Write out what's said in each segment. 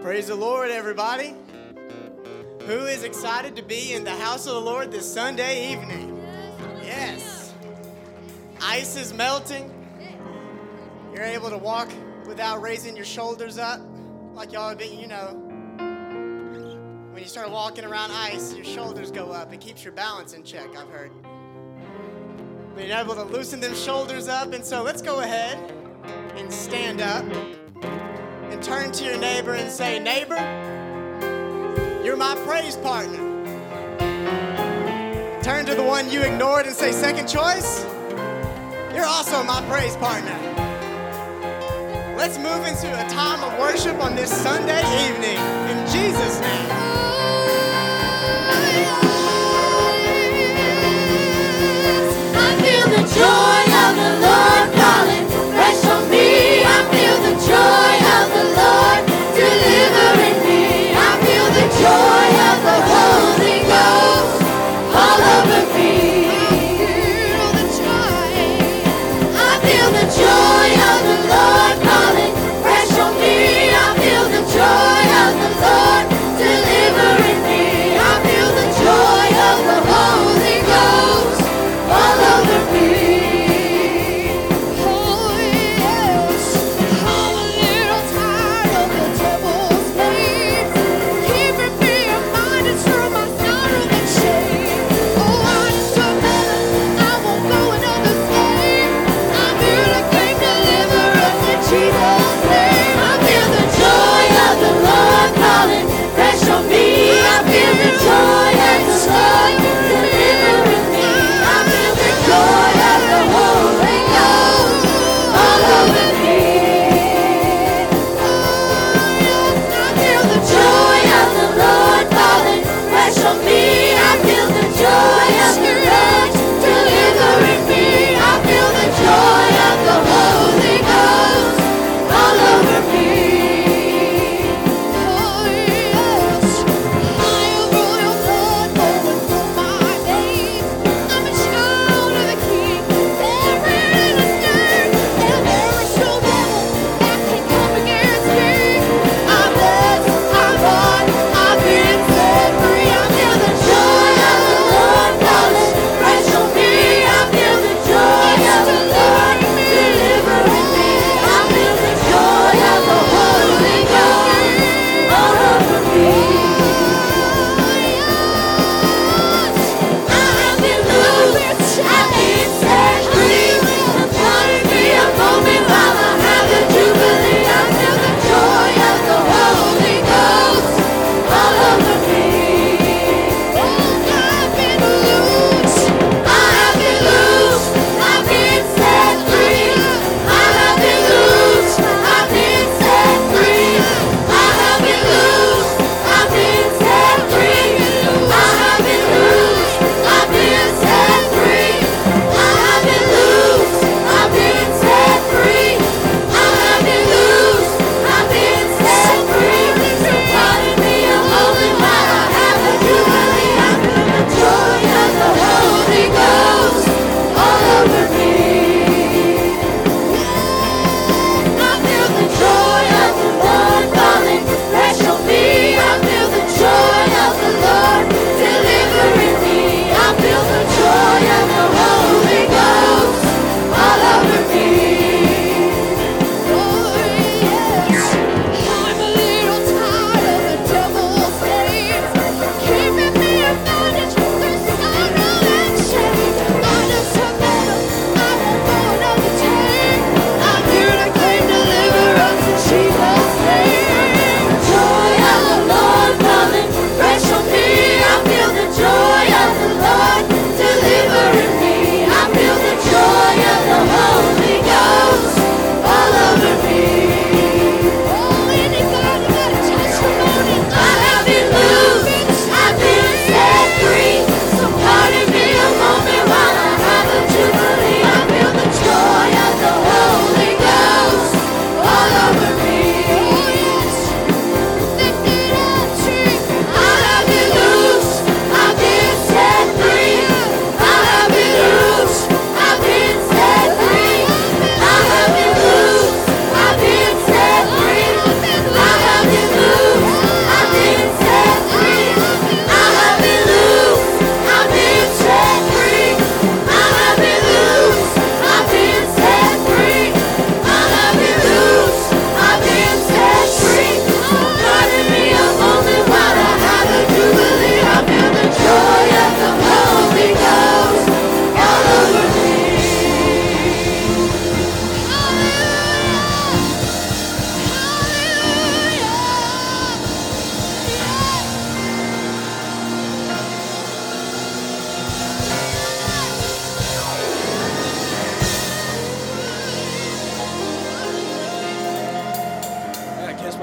Praise the Lord, everybody. Who is excited to be in the house of the Lord this Sunday evening? Yes. Ice is melting. You're able to walk without raising your shoulders up like y'all have been, when you start walking around ice, your shoulders go up. It keeps your balance in check, I've heard. But you're able to loosen them shoulders up, and so let's go ahead and stand up and turn to your neighbor and say, neighbor, you're my praise partner. Turn to the one you ignored and say, second choice, you're also my praise partner. Let's move into a time of worship on this Sunday evening in Jesus' name. I feel the joy of the Lord calling fresh on me. I feel the joy of the Lord delivering me. I feel the joy of the Holy Ghost all over me. I feel the joy of the Lord calling fresh on me. I feel the joy of the Lord delivering me. I feel the joy of the Holy Ghost all over me. Oh yes, I'm a little tired of the devil's ways, keeping me reminded through my sorrow and shame. Oh, I know better, I won't go another day. I'm here to claim deliverance in Jesus' name. I feel the joy of the Lord calling fresh on me. I feel the joy of the Lord delivering me. I feel the joy of the Holy Ghost all over me. I feel the joy of the Lord calling fresh on me. I feel the joy of the Lord delivering me. I feel the joy of the Holy Ghost all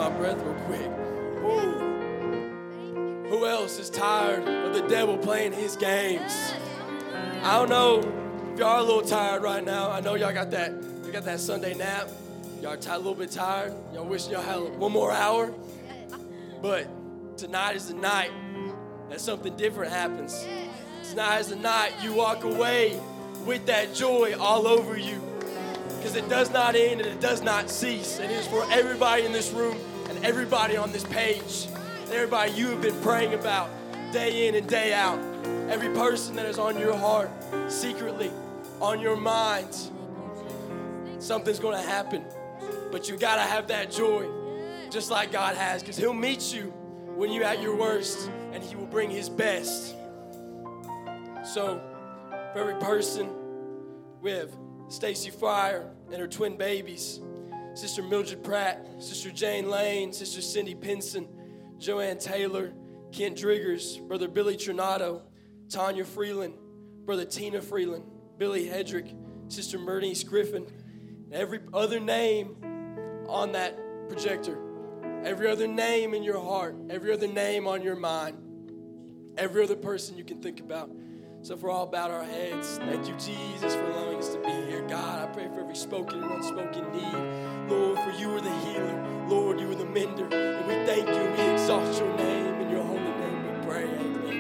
my breath real quick. Woo. Who else is tired of the devil playing his games? I don't know if y'all are a little tired right now. I know y'all got that Sunday nap. Y'all are a little bit tired. Y'all wishing y'all had one more hour. But tonight is the night that something different happens. Tonight is the night you walk away with that joy all over you. Because it does not end and it does not cease. And it is for everybody in this room and everybody on this page. And everybody you have been praying about day in and day out. Every person that is on your heart, secretly, on your mind. Something's going to happen. But you got to have that joy, just like God has. Because he'll meet you when you're at your worst. And he will bring his best. So, for every person, we have Stacy Fryer and her twin babies, Sister Mildred Pratt, Sister Jane Lane, Sister Cindy Pinson, Joanne Taylor, Kent Driggers, Brother Billy Trinado, Tanya Freeland, Brother Tina Freeland, Billy Hedrick, Sister Bernice Griffin, and every other name on that projector, every other name in your heart, every other name on your mind, every other person you can think about. So if we're all bowed our heads, thank you, Jesus, for allowing us to be here. God, I pray for every spoken and unspoken need. Lord, for you are the healer. Lord, you are the mender. And we thank you and we exalt your name. In your holy name we pray.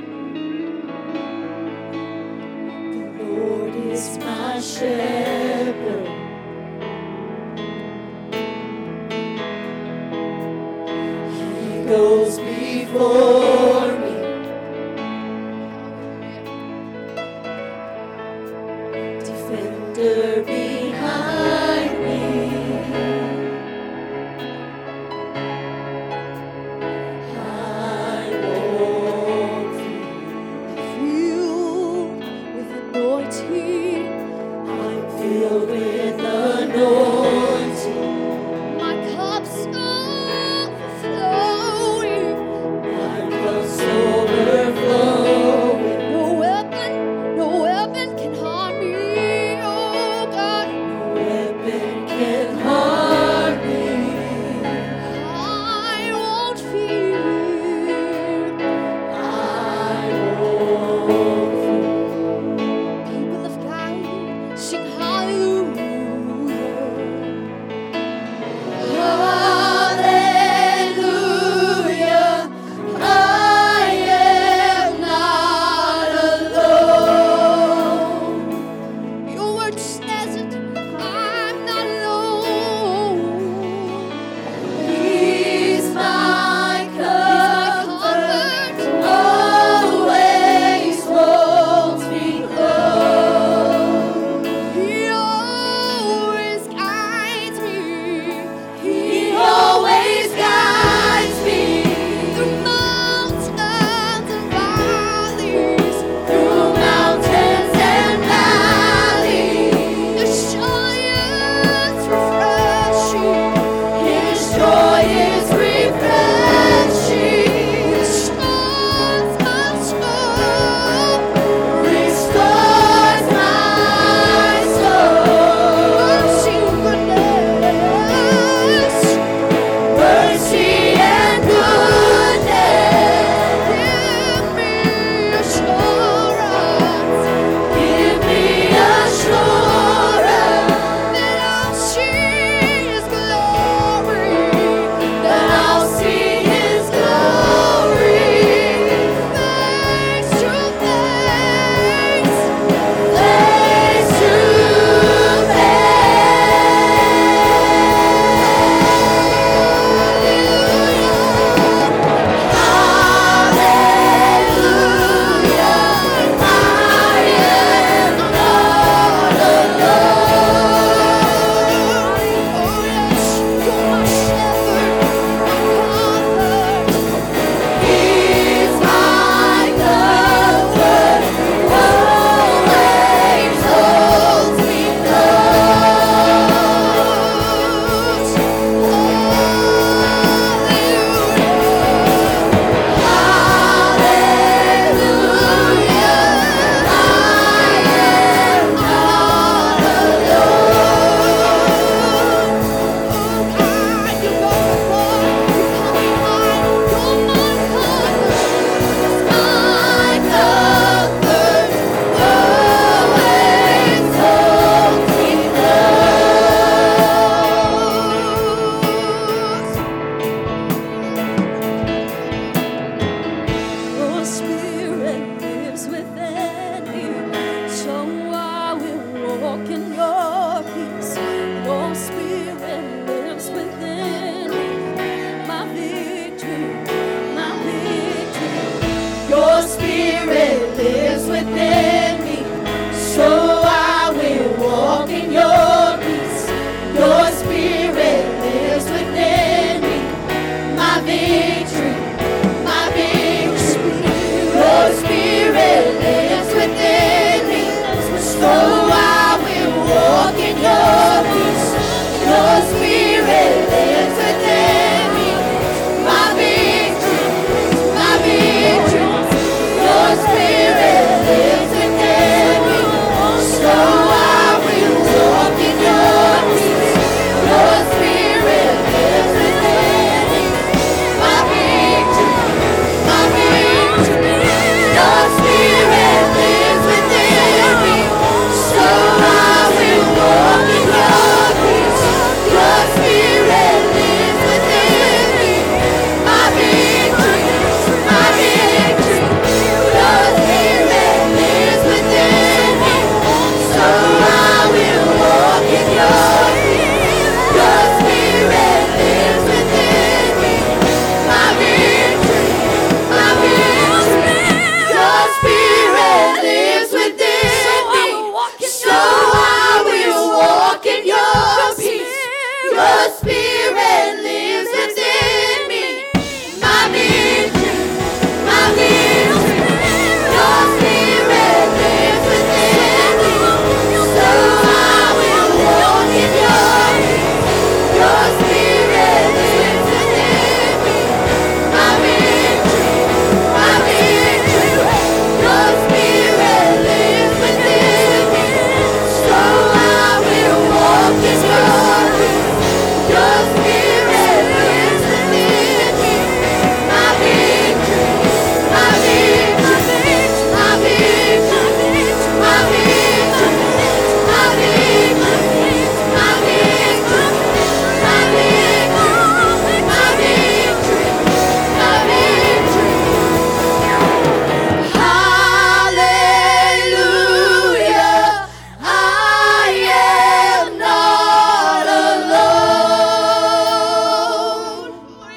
Amen. The Lord is my shepherd. He goes before me. Defender behind me. I won't fear. Filled with anointing. I'm filled with anointing. My cup's overflowing. My cup within me. So I will walk in your peace. Your spirit lives within me. My victory, my victory. Your spirit lives within me. So I will walk in your peace. Your spirit lives within me. My victory, my victory. Your spirit lives within me. So I will walk in your peace. Your spirit lives within me. My victory, my victory. Your spirit lives within me. So I will walk in your peace. Your spirit lives within me. My victory, my victory. Your spirit lives within me. So I will walk in your peace. Your spirit lives within me. My victory, my victory. Your spirit lives within me. So I will walk in your peace. Your spirit lives within me. My victory, my victory. Your spirit lives within me. So I will walk in your peace. Your spirit lives within me. My victory, my victory. Your spirit lives within me. So I will walk in your peace. Your spirit lives within me. My victory, my victory. My victory, my victory. My victory, my victory. My victory, my victory. My victory. Hallelujah, I am not alone.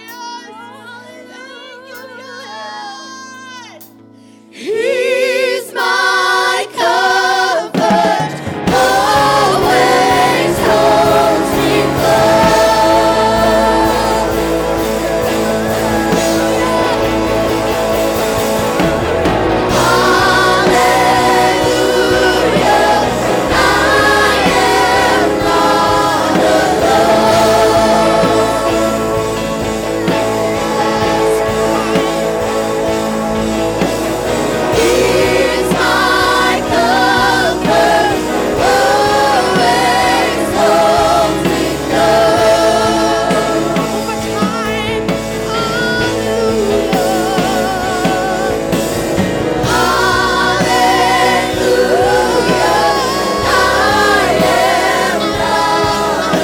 He's my comfort, always holds me Hallelujah, I am not alone. He's my comfort, always holds me close. Over time, hallelujah. Hallelujah, I am not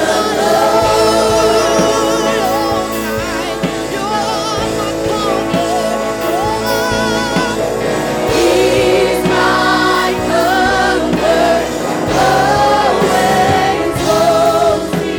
alone. You're my comfort. He's my comfort, always holds me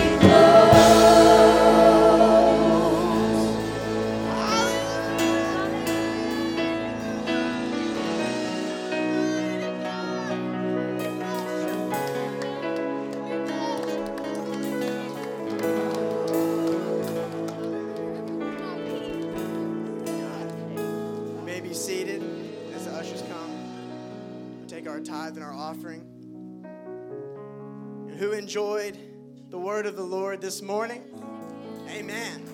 You may be seated as the ushers come. We'll take our tithe and our offering. And who enjoyed the word of the Lord this morning? Amen.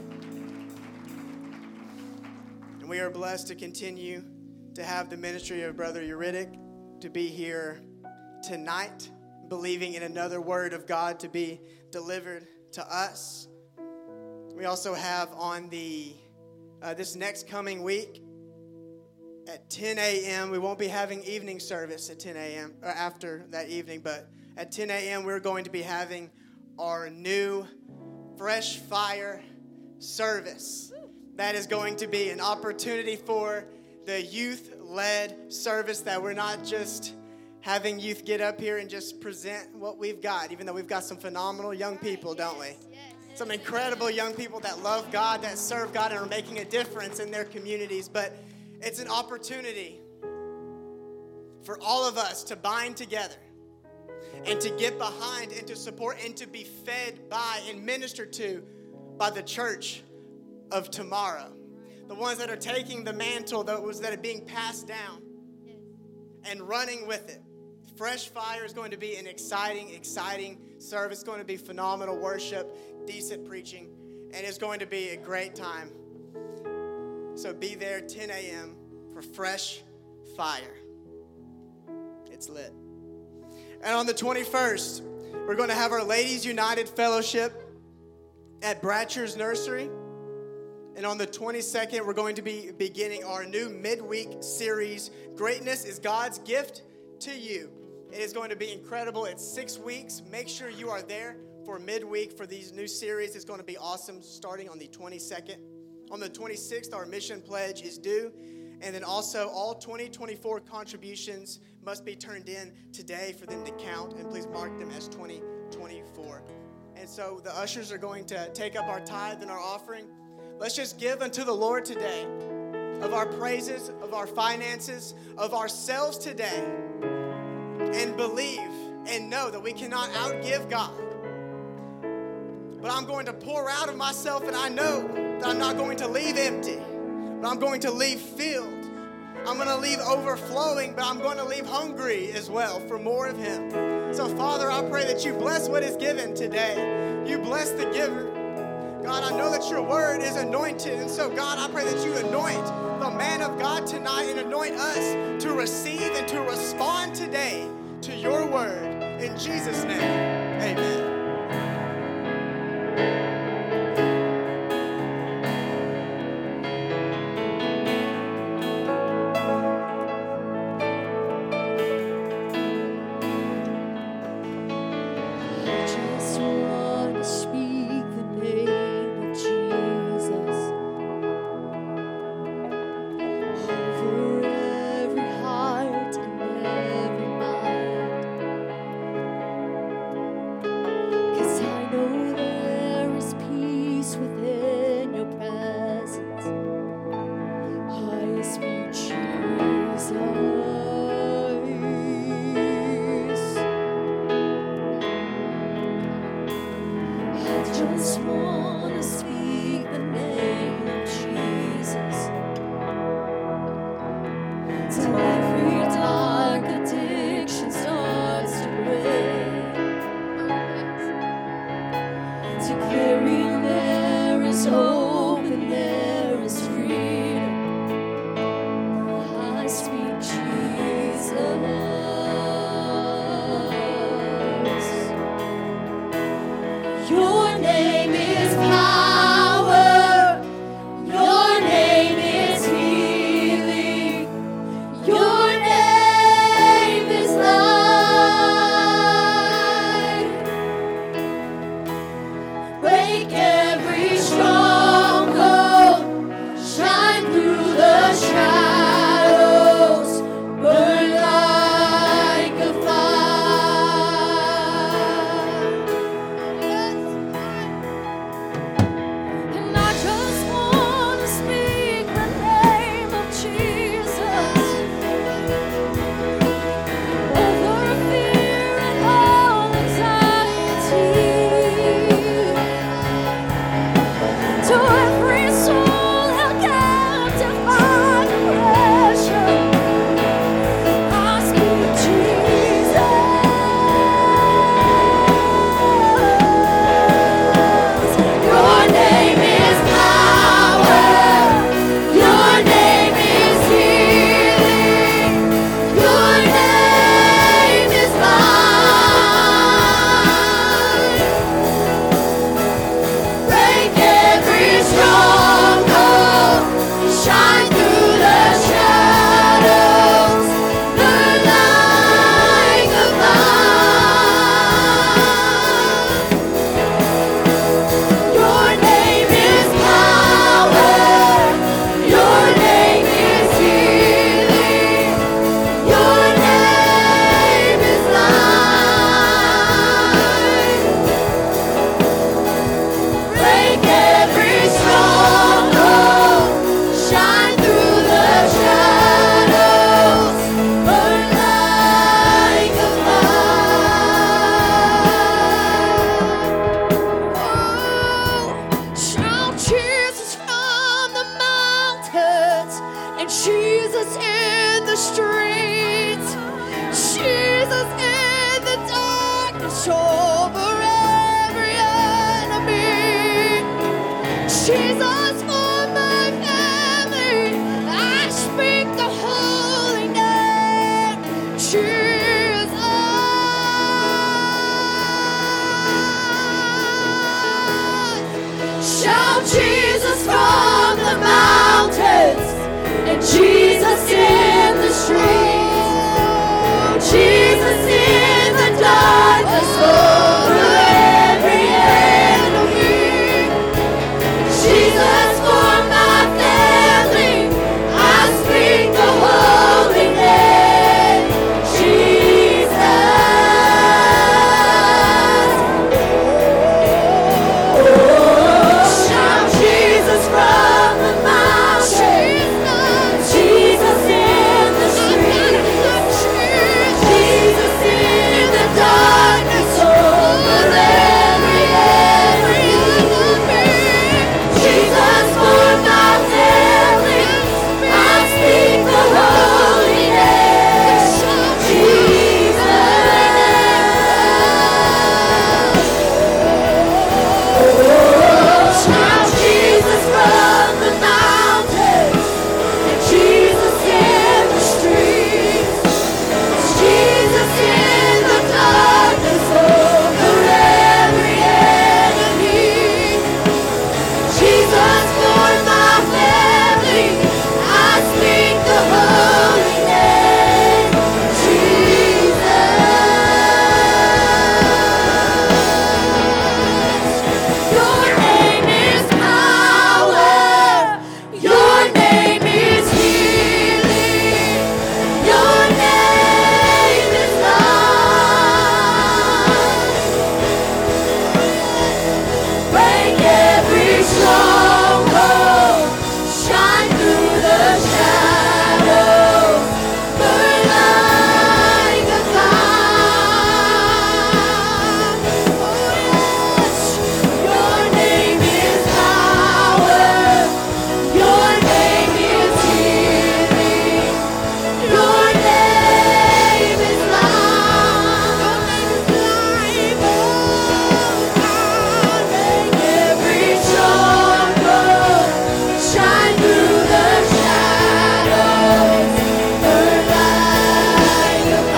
And we are blessed to continue to have the ministry of Brother Eurydic to be here tonight, believing in another word of God to be delivered to us. We also have on the this next coming week at 10 a.m. We won't be having evening service at 10 a.m. or after that evening, but at 10 a.m. we're going to be having our new Fresh Fire service. That is going to be an opportunity for the youth-led service, that we're not just having youth get up here and just present what we've got, even though we've got some phenomenal young people, don't we? Some incredible young people that love God, that serve God, and are making a difference in their communities. But it's an opportunity for all of us to bind together and to get behind and to support and to be fed by and ministered to by the church of tomorrow. The ones that are taking the mantle, those that are being passed down and running with it. Fresh Fire is going to be an exciting service. It's going to be phenomenal worship, decent preaching, and it's going to be a great time. So be there 10 a.m. for Fresh Fire. It's lit. And on the 21st, we're going to have our Ladies United Fellowship at Bratcher's Nursery. And on the 22nd, we're going to be beginning our new midweek series, Greatness is God's Gift to You. It is going to be incredible. It's 6 weeks. Make sure you are there for midweek for these new series. It's going to be awesome starting on the 22nd. On the 26th, our mission pledge is due. And then also all 2024 contributions must be turned in today for them to count. And please mark them as 2024. And so the ushers are going to take up our tithe and our offering. Let's just give unto the Lord today of our praises, of our finances, of ourselves today. And believe and know that we cannot outgive God. But I'm going to pour out of myself, and I know that I'm not going to leave empty, but I'm going to leave filled. I'm going to leave overflowing, but I'm going to leave hungry as well for more of Him. So, Father, I pray that you bless what is given today. You bless the giver. God, I know that your word is anointed, and so, God, I pray that you anoint the man of God tonight and anoint us to receive and to respond today to your word. In Jesus' name, amen. Jesus in the streets, Jesus in the darkness over every enemy, Jesus for my family. I speak the holy name, Jesus. Shout Jesus from the mountains and Jesus in the streets, Jesus in the darkness over every enemy, Jesus for my family. I speak the holy name, Jesus. Shout Jesus from the mountains, Jesus in the streets, Jesus in the darkness over every enemy, Jesus for my family. I speak the holy name, Jesus. Shout Jesus from the mountains and Jesus in the streets, Jesus in the darkness over every enemy, Jesus for my family. I speak the holy name, Jesus. Your name is power, your name is healing, your name is love. Break every stronghold, shine through the shadows, burn like a fire. Your name is power, your name is healing, your name is love. Break every stronghold, shine through the shadows, burn like a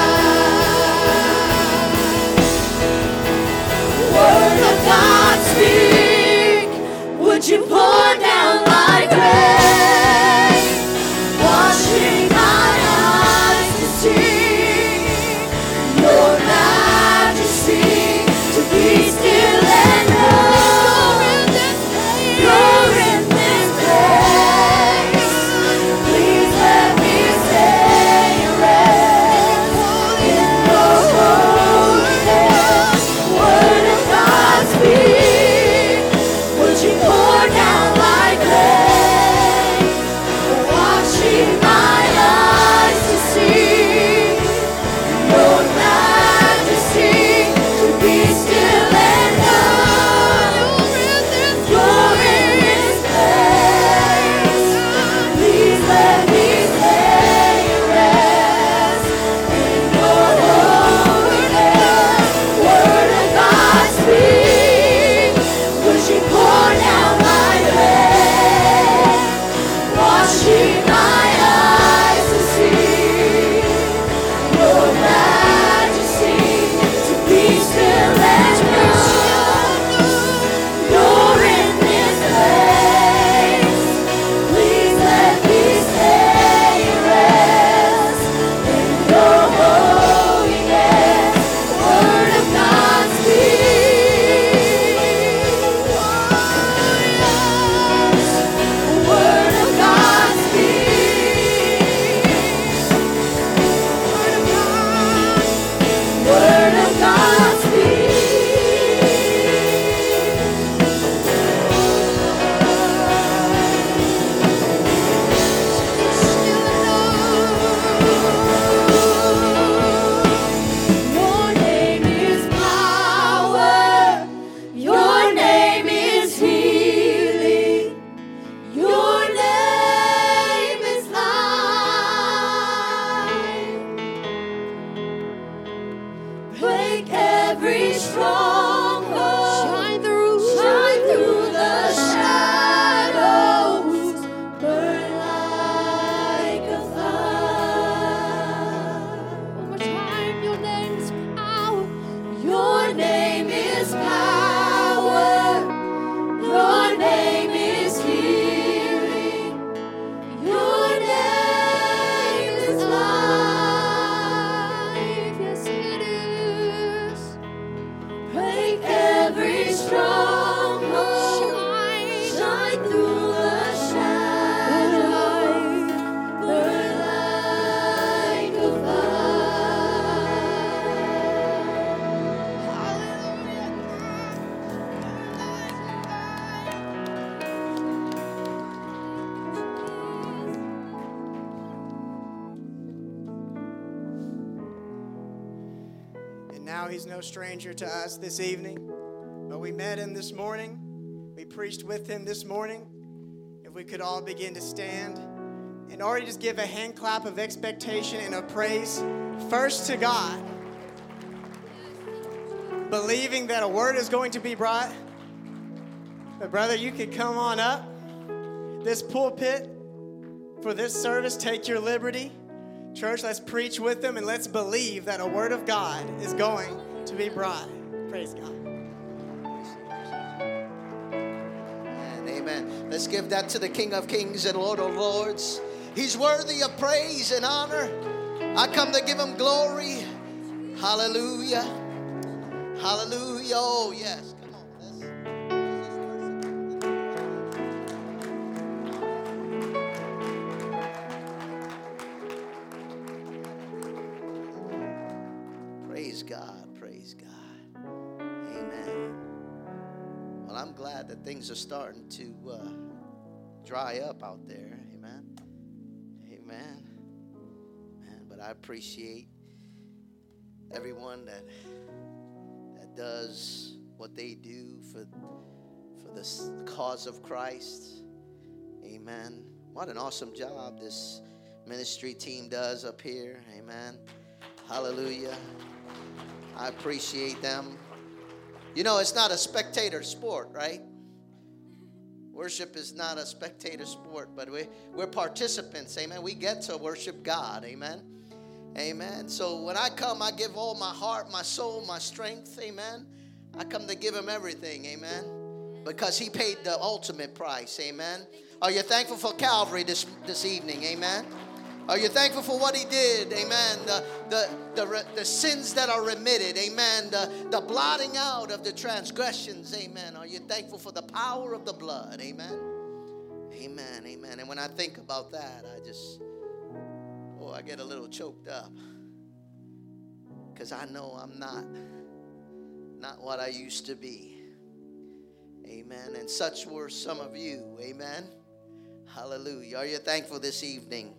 fire. Word of God, speak. Would you pour down like rain, washing my eyes to see your majesty, to be still and know you're in this place. Please let me say a rest in your holiness. Word of God, speak. Would you pour down through the shadow, burn like a And now he's no stranger to us this evening, but we met him this morning. We preached with him this morning. If we could all begin to stand and already just give a hand clap of expectation and of praise first to God, believing that a word is going to be brought. But brother, you could come on up. This pulpit for this service, take your liberty. Church, let's preach with them and let's believe that a word of God is going to be brought. Praise God. And amen. Let's give that to the King of Kings and Lord of Lords. He's worthy of praise and honor. I come to give him glory. Hallelujah. Hallelujah. Oh, yes. Come on. Praise God. Praise God. Amen. Well, I'm glad that things are starting to dry up out there. Amen. Amen. Man, but I appreciate everyone that does what they do for the cause of Christ. Amen. What an awesome job this ministry team does up here. Amen. Hallelujah. I appreciate them. You know, it's not a spectator sport, right? Worship is not a spectator sport, but we're participants. Amen. We get to worship God. Amen. Amen. So when I come, I give all my heart, my soul, my strength. Amen. I come to give him everything. Amen. Because he paid the ultimate price. Amen. Are you thankful for Calvary this evening? Amen. Are you thankful for what he did? Amen. The sins that are remitted. Amen. The blotting out of the transgressions. Amen. Are you thankful for the power of the blood? Amen. Amen. Amen. And when I think about that, I get a little choked up. Because I know I'm not what I used to be. Amen. And such were some of you. Amen. Hallelujah. Are you thankful this evening?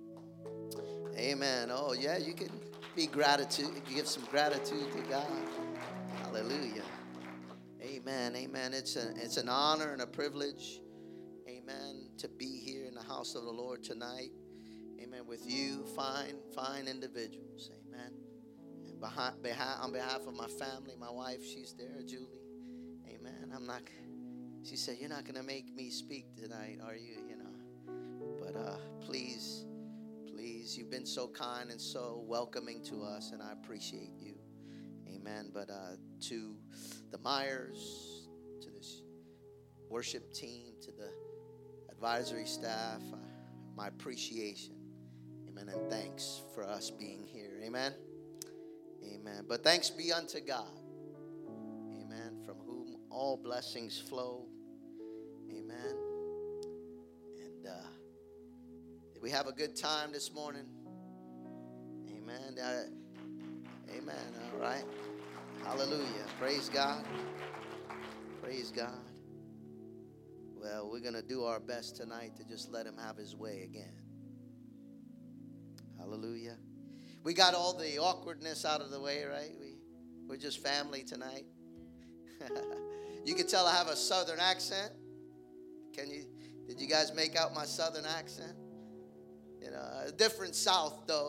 Amen. Oh, yeah, you can be gratitude. Give some gratitude to God. Hallelujah. Amen. Amen. It's an honor and a privilege. Amen. To be here in the house of the Lord tonight. Amen. With you, fine individuals. Amen. And on behalf of my family, my wife, she's there, Julie. Amen. She said, you're not going to make me speak tonight, are you? You know. But please, you've been so kind and so welcoming to us, and I appreciate you. Amen. But to the Myers, to this worship team, to the advisory staff, my appreciation. Amen. And thanks for us being here. Amen. Amen. But thanks be unto God. Amen. From whom all blessings flow. Amen. And did we have a good time this morning? Amen. Amen. All right. Hallelujah. Praise God. Praise God. Well, we're going to do our best tonight to just let him have his way again. Hallelujah. We got all the awkwardness out of the way, right? We're just family tonight. You can tell I have a southern accent. Did you guys make out my southern accent? You know, a different South though,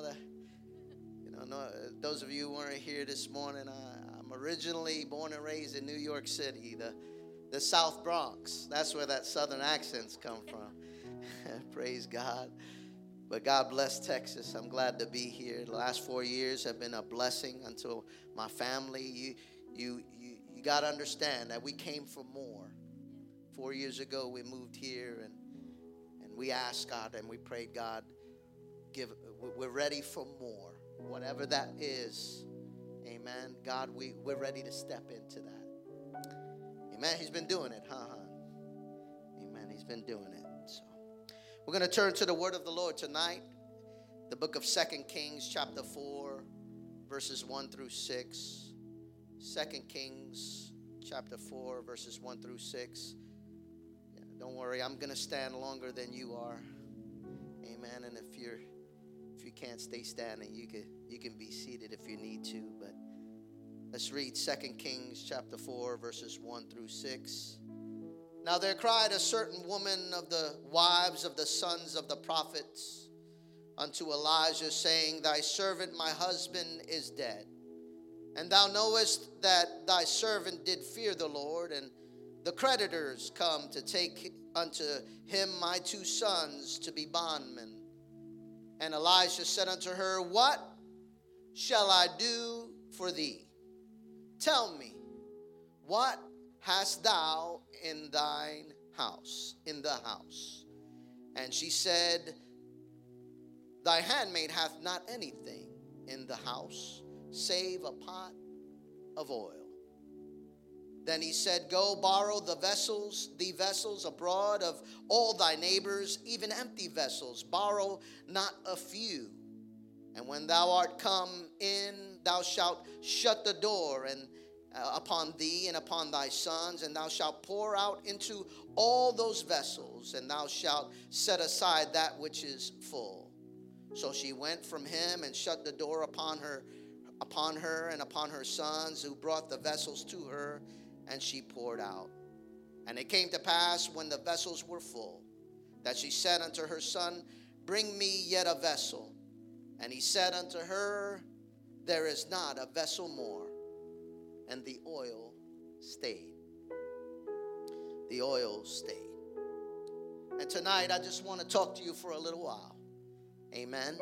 those of you who weren't here this morning, I'm originally born and raised in New York City, the South Bronx. That's where that southern accents come from. Praise God. But God bless Texas. I'm glad to be here. The last 4 years have been a blessing unto my family. You got to understand that we came for more. 4 years ago, we moved here, and we asked God and we prayed, God, we're ready for more. Whatever that is, amen. God, we're ready to step into that. Amen. He's been doing it, huh? Amen. He's been doing it. So we're going to turn to the word of the Lord tonight. The book of 2 Kings chapter 4, verses 1 through 6. 2 Kings chapter 4, verses 1 through 6. Yeah, don't worry, I'm going to stand longer than you are. Amen. And if you can't stay standing, you can be seated if you need to. But let's read 2 Kings chapter 4, verses 1 through 6. Now there cried a certain woman of the wives of the sons of the prophets unto Elijah, saying, Thy servant my husband is dead. And thou knowest that thy servant did fear the Lord, and the creditors come to take unto him my 2 sons to be bondmen. And Elijah said unto her, What shall I do for thee? Tell me, what hast thou in thine house, in the house? And she said, Thy handmaid hath not anything in the house, save a pot of oil. Then he said, Go borrow the vessels abroad of all thy neighbors, even empty vessels. Borrow not a few. And when thou art come in, thou shalt shut the door and upon thee and upon thy sons, and thou shalt pour out into all those vessels, and thou shalt set aside that which is full. So she went from him and shut the door upon her and upon her sons, who brought the vessels to her, and she poured out. And it came to pass, when the vessels were full, that she said unto her son, Bring me yet a vessel. And he said unto her, There is not a vessel more. And the oil stayed. The oil stayed. And tonight I just want to talk to you for a little while. Amen.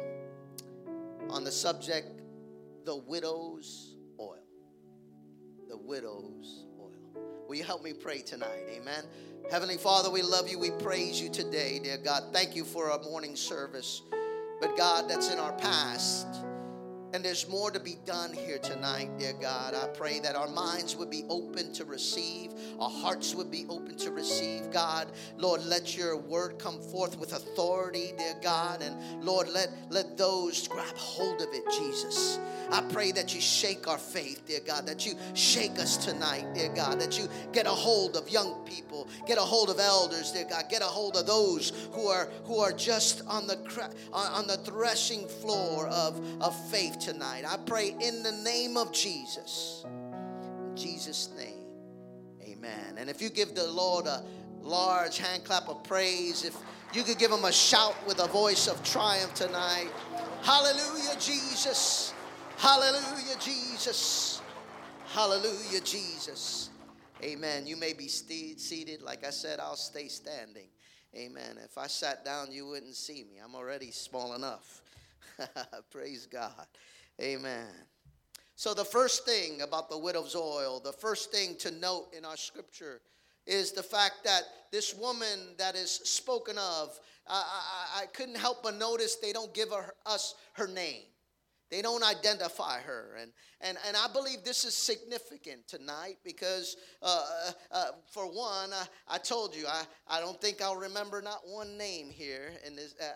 On the subject, the widow's oil. The widow's oil. Will you help me pray tonight? Amen. Heavenly Father, we love you. We praise you today, dear God. Thank you for a morning service. But God, that's in our past. And there's more to be done here tonight, dear God. I pray that our minds would be open to receive. Our hearts would be open to receive, God. Lord, let your word come forth with authority, dear God. And Lord, let those grab hold of it, Jesus. I pray that you shake our faith, dear God. That you shake us tonight, dear God. That you get a hold of young people. Get a hold of elders, dear God. Get a hold of those who are just on the threshing floor of faith tonight. I pray in the name of Jesus. In Jesus' name, amen. And if you give the Lord a large hand clap of praise, if you could give him a shout with a voice of triumph tonight. Hallelujah, Jesus. Hallelujah, Jesus. Hallelujah, Jesus. Amen. You may be seated. Like I said, I'll stay standing. Amen. If I sat down, you wouldn't see me. I'm already small enough. Praise God. Amen. So the first thing about the widow's oil, the first thing to note in our scripture is the fact that this woman that is spoken of, I couldn't help but notice they don't give us her name. They don't identify her. And I believe this is significant tonight because, for one, I told you, I don't think I'll remember not one name here in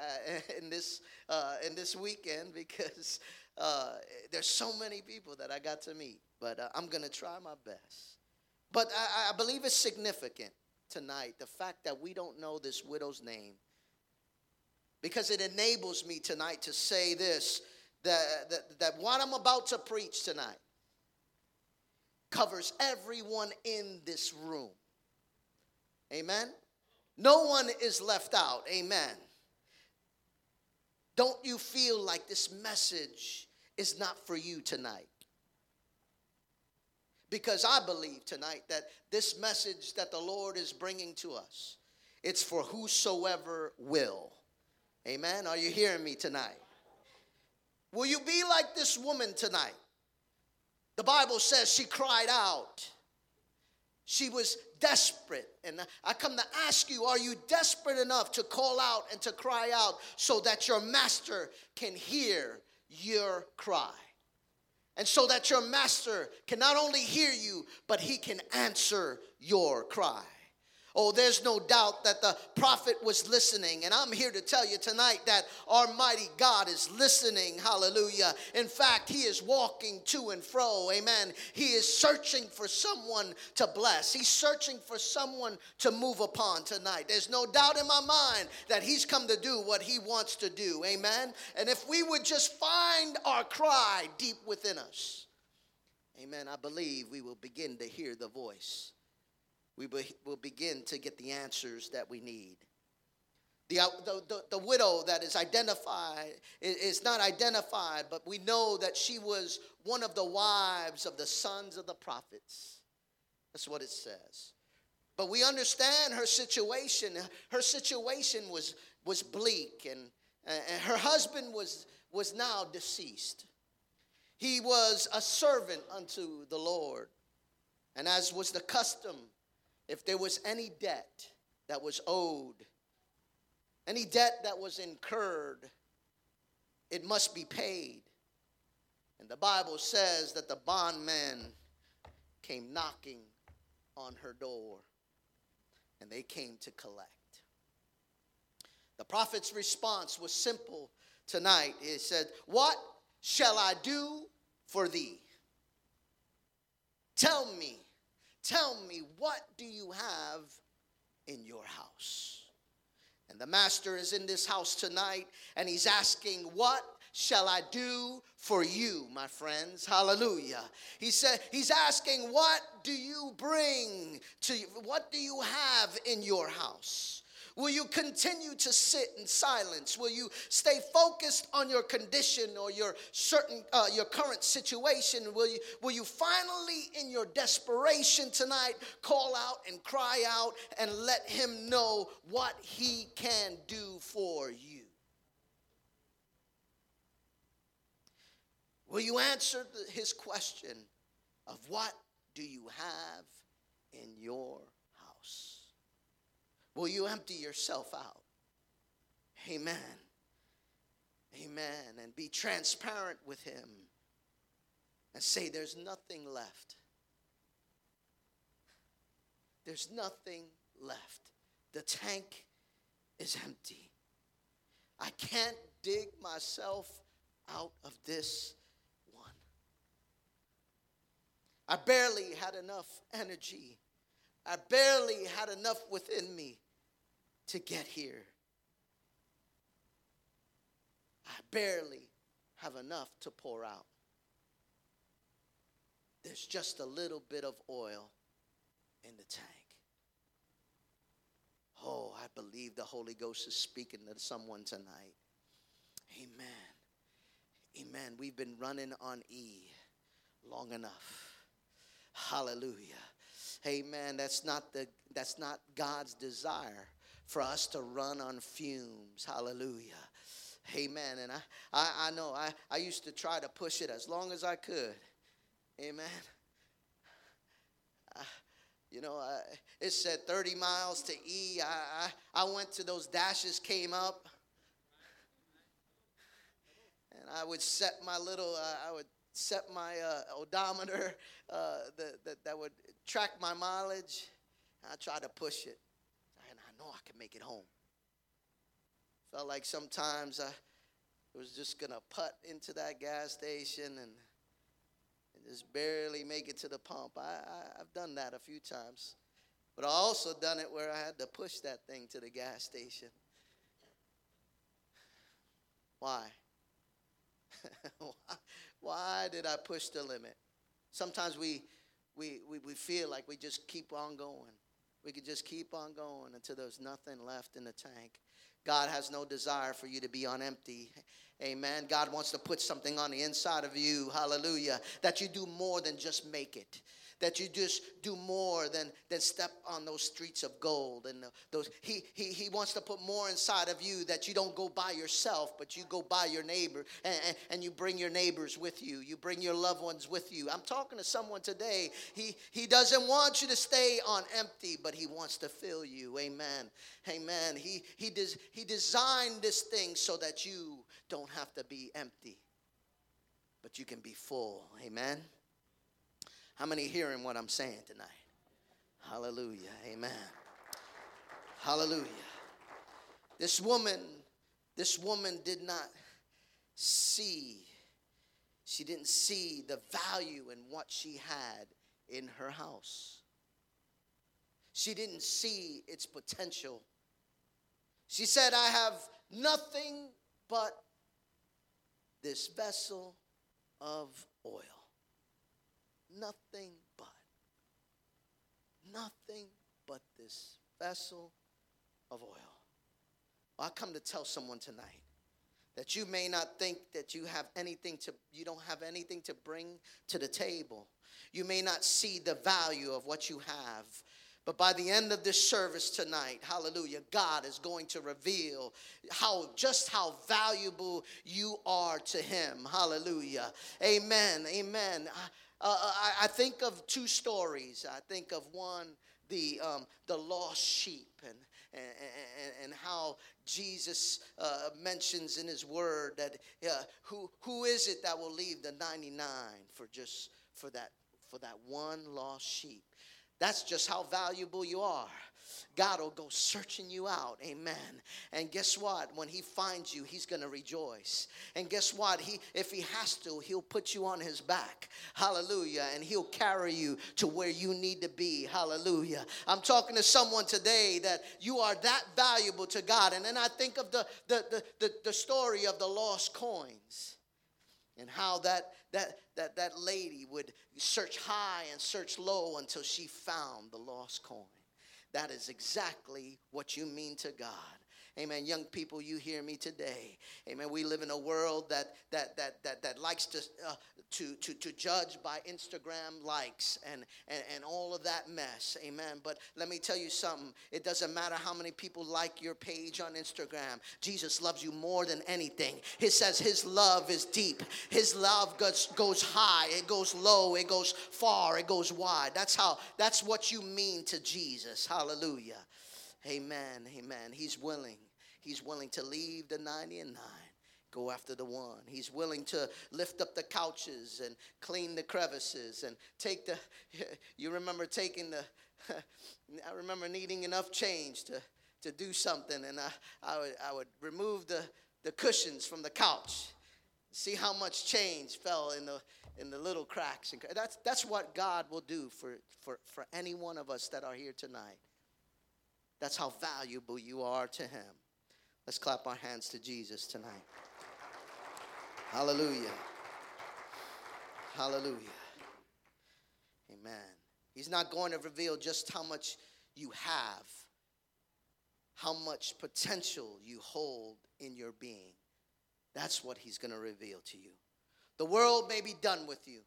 this weekend because there's so many people that I got to meet. But I'm going to try my best. But I believe it's significant tonight, the fact that we don't know this widow's name, because it enables me tonight to say this, that what I'm about to preach tonight covers everyone in this room. Amen? No one is left out. Amen. Don't you feel like this message is not for you tonight? Because I believe tonight that this message that the Lord is bringing to us, it's for whosoever will. Amen? Are you hearing me tonight? Will you be like this woman tonight? The Bible says she cried out. She was desperate. And I come to ask you, are you desperate enough to call out and to cry out so that your master can hear your cry? And so that your master can not only hear you, but he can answer your cry. Oh, there's no doubt that the prophet was listening. And I'm here to tell you tonight that our mighty God is listening. Hallelujah. In fact, he is walking to and fro. Amen. He is searching for someone to bless. He's searching for someone to move upon tonight. There's no doubt in my mind that he's come to do what he wants to do. Amen. And if we would just find our cry deep within us, amen, I believe we will begin to hear the voice. We will begin to get the answers that we need. The widow that is identified is not identified, but we know that she was one of the wives of the sons of the prophets. That's what it says. But we understand her situation. Her situation was bleak, and her husband was now deceased. He was a servant unto the Lord. And as was the custom, if there was any debt that was owed, any debt that was incurred, it must be paid. And the Bible says that the bondmen came knocking on her door, and they came to collect. The prophet's response was simple tonight. He said, "What shall I do for thee? Tell me, what do you have in your house?" And the master is in this house tonight, and he's asking, what shall I do for you, my friends? Hallelujah. He's asking, what do you bring what do you have in your house? Will you continue to sit in silence? Will you stay focused on your condition or your current situation? Will you finally, in your desperation tonight, call out and cry out and let him know what he can do for you? Will you answer his question of what do you have in your house? Will you empty yourself out? Amen. Amen. And be transparent with him and say, there's nothing left. There's nothing left. The tank is empty. I can't dig myself out of this one. I barely had enough energy. I barely had enough within me to get here. I barely have enough to pour out. There's just a little bit of oil in the tank. Oh, I believe the Holy Ghost is speaking to someone tonight. Amen. Amen. We've been running on E long enough. Hallelujah. Amen. That's not God's desire for us to run on fumes. Hallelujah. Amen. And I know I used to try to push it as long as I could. Amen. It said 30 miles to E. I went to those dashes, came up, and I would set my odometer that would track my mileage. I tried to push it, and I know I could make it home. Felt like sometimes I was just gonna putt into that gas station and just barely make it to the pump. I've done that a few times, but I also done it where I had to push that thing to the gas station. Why? Why did I push the limit? Sometimes we feel like we just keep on going. We could just keep on going until there's nothing left in the tank. God has no desire for you to be on empty. Amen. God wants to put something on the inside of you. Hallelujah. That you do more than just make it. That you just do more than step on those streets of gold. And he wants to put more inside of you, that you don't go by yourself, but you go by your neighbor, and you bring your neighbors with you. You bring your loved ones with you. I'm talking to someone today. He doesn't want you to stay on empty, but he wants to fill you. Amen. Amen. He designed this thing so that you don't have to be empty, but you can be full. Amen. How many hearing what I'm saying tonight? Hallelujah. Amen. Hallelujah. This woman did not see. She didn't see the value in what she had in her house. She didn't see its potential. She said, I have nothing but this vessel of oil. Nothing but this vessel of oil. I come to tell someone tonight that you may not think that you don't have anything to bring to the table. You may not see the value of what you have. But by the end of this service tonight, hallelujah, God is going to reveal just how valuable you are to him. Hallelujah. Amen. Amen. I think of two stories. I think of one, the lost sheep, and how Jesus mentions in his word that who is it that will leave the 99 for that one lost sheep? That's just how valuable you are. God will go searching you out. Amen. And guess what? When he finds you, he's going to rejoice. And guess what? If he has to, he'll put you on his back. Hallelujah. And he'll carry you to where you need to be. Hallelujah. I'm talking to someone today that you are that valuable to God. And then I think of the story of the lost coins. And how that lady would search high and search low until she found the lost coin. That is exactly what you mean to God. Amen. Young people, you hear me today. Amen. We live in a world that likes to judge by Instagram likes and all of that mess. Amen. But let me tell you something. It doesn't matter how many people like your page on Instagram. Jesus loves you more than anything. He says his love is deep. His love goes high. It goes low. It goes far. It goes wide. That's what you mean to Jesus. Hallelujah. Amen. Amen. He's willing. He's willing to leave the 99, go after the one. He's willing to lift up the couches and clean the crevices and you remember I remember needing enough change to do something, and I would remove the cushions from the couch. See how much change fell in the little cracks. And that's what God will do for any one of us that are here tonight. That's how valuable you are to him. Let's clap our hands to Jesus tonight. Hallelujah. Hallelujah. Amen. He's not going to reveal just how much you have, how much potential you hold in your being. That's what he's going to reveal to you. The world may be done with you.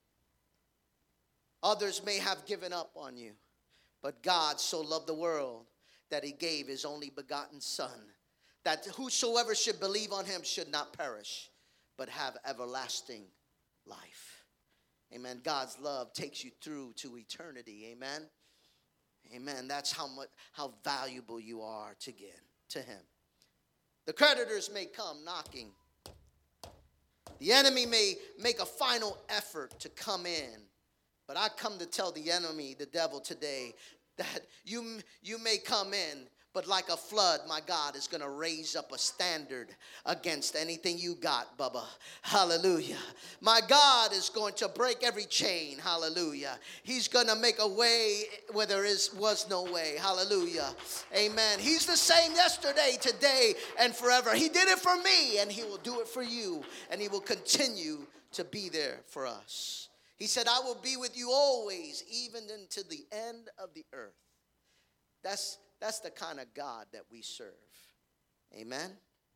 Others may have given up on you. But God so loved the world that he gave his only begotten Son, that whosoever should believe on him should not perish, but have everlasting life. Amen. God's love takes you through to eternity. Amen. Amen. That's how valuable you are to him. The creditors may come knocking. The enemy may make a final effort to come in. But I come to tell the enemy, the devil, today, that you may come in, but like a flood, my God is going to raise up a standard against anything you got, Bubba. Hallelujah. My God is going to break every chain. Hallelujah. He's going to make a way where there was no way. Hallelujah. Amen. He's the same yesterday, today, and forever. He did it for me, and he will do it for you, and he will continue to be there for us. He said, I will be with you always, even unto the end of the earth. That's the kind of God that we serve. Amen?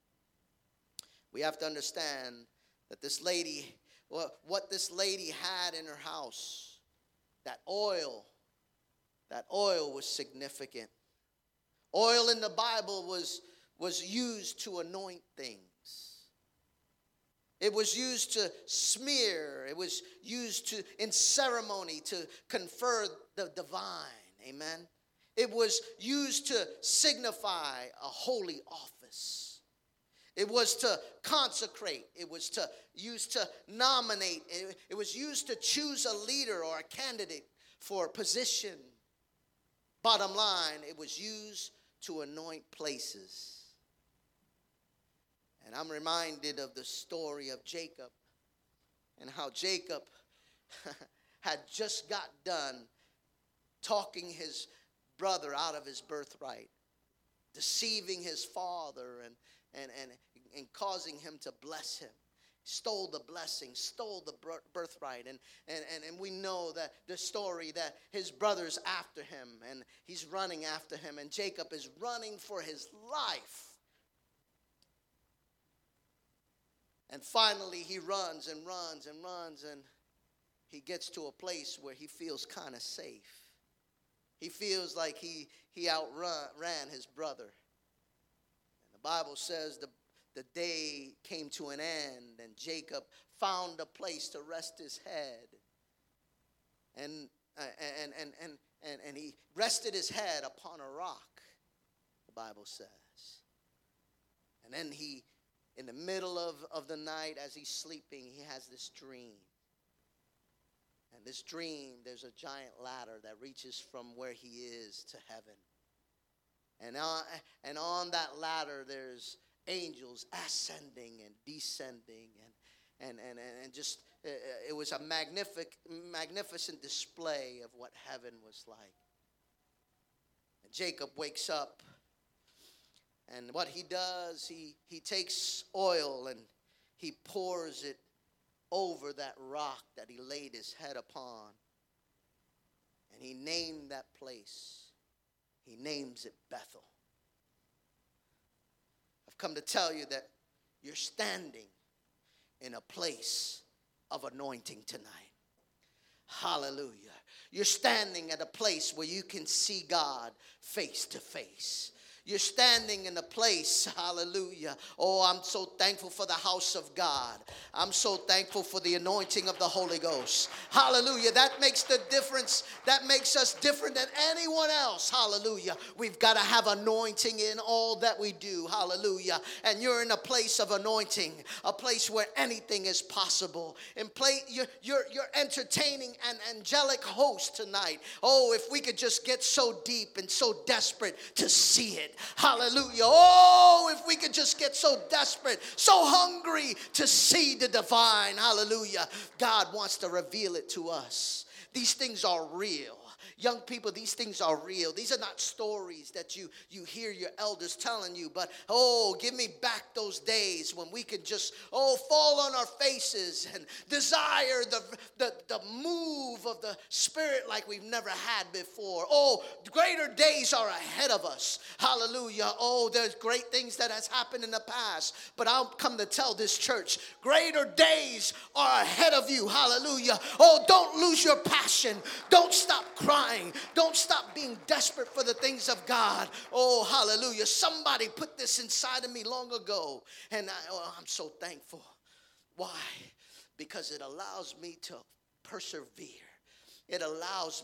We have to understand that this lady, what this lady had in her house, that oil was significant. Oil in the Bible was used to anoint things. It was used to smear. It was used in ceremony to confer the divine. Amen. It was used to signify a holy office. It was to consecrate. It was used to nominate. It was used to choose a leader or a candidate for a position. Bottom line, it was used to anoint places. And I'm reminded of the story of Jacob and how Jacob had just got done talking his brother out of his birthright, deceiving his father and causing him to bless him. Stole the blessing, stole the birthright. And we know that the story that his brother's after him and he's running after him, and Jacob is running for his life. And finally he runs and runs and runs, and he gets to a place where he feels kind of safe. He feels like he outran his brother. And the Bible says the day came to an end, and Jacob found a place to rest his head. And he rested his head upon a rock, the Bible says. And then he, in the middle of the night, as he's sleeping, he has this dream. And this dream, there's a giant ladder that reaches from where he is to heaven. And on that ladder, there's angels ascending and descending, and just it was a magnificent display of what heaven was like. And Jacob wakes up, and what he does, he takes oil and he pours it over that rock that he laid his head upon, and he named that place. He names it Bethel. I've come to tell you that you're standing in a place of anointing tonight. Hallelujah. You're standing at a place where you can see God face to face. You're standing in a place, hallelujah. Oh, I'm so thankful for the house of God. I'm so thankful for the anointing of the Holy Ghost. Hallelujah. That makes the difference. That makes us different than anyone else. Hallelujah. We've got to have anointing in all that we do. Hallelujah. And you're in a place of anointing, a place where anything is possible. You're entertaining an angelic host tonight. Oh, if we could just get so deep and so desperate to see it. Hallelujah. Oh, if we could just get so desperate, so hungry to see the divine. Hallelujah. God wants to reveal it to us. These things are real. Young people, these things are real. These are not stories that you hear your elders telling you, but give me back those days when we could just fall on our faces and desire the move of the Spirit like we've never had before. Greater days are ahead of us. Hallelujah. There's great things that has happened in the past, but I'll come to tell this church, greater days are ahead of you. Hallelujah. Don't lose your passion. Don't stop crying. Don't stop being desperate for the things of God. Oh, hallelujah. Somebody put this inside of me long ago, and I'm so thankful. Why? Because it allows me to persevere. It allows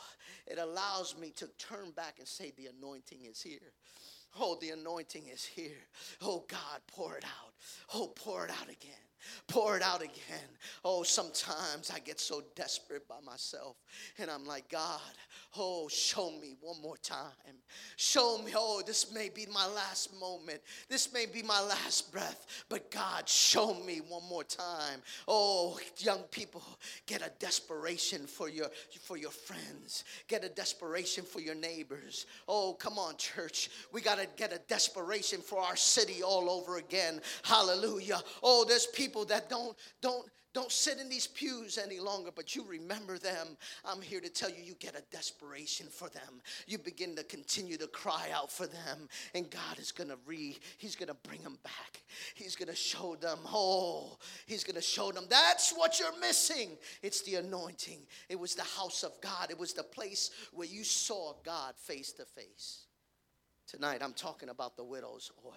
me to turn back and say, the anointing is here. The anointing is here. God, pour it out. Pour it out again. Pour it out again. Sometimes I get so desperate by myself, and I'm like, God, show me one more time. Show me, this may be my last moment. This may be my last breath, but God, show me one more time. Young people, get a desperation for your friends. Get a desperation for your neighbors. Come on, church. We got to get a desperation for our city all over again. Hallelujah. There's people that don't sit in these pews any longer, but you remember them. I'm here to tell you, you get a desperation for them. You begin to continue to cry out for them, and God is going to he's going to bring them back. He's going to show them, he's going to show them. That's what you're missing. It's the anointing. It was the house of God. It was the place where you saw God face to face. Tonight, I'm talking about the widow's oil.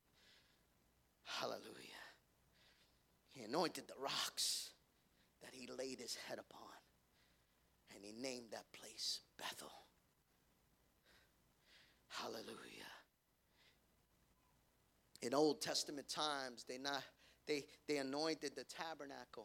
Hallelujah. He anointed the rocks that he laid his head upon, and he named that place Bethel. Hallelujah. In Old Testament times, they anointed the tabernacle.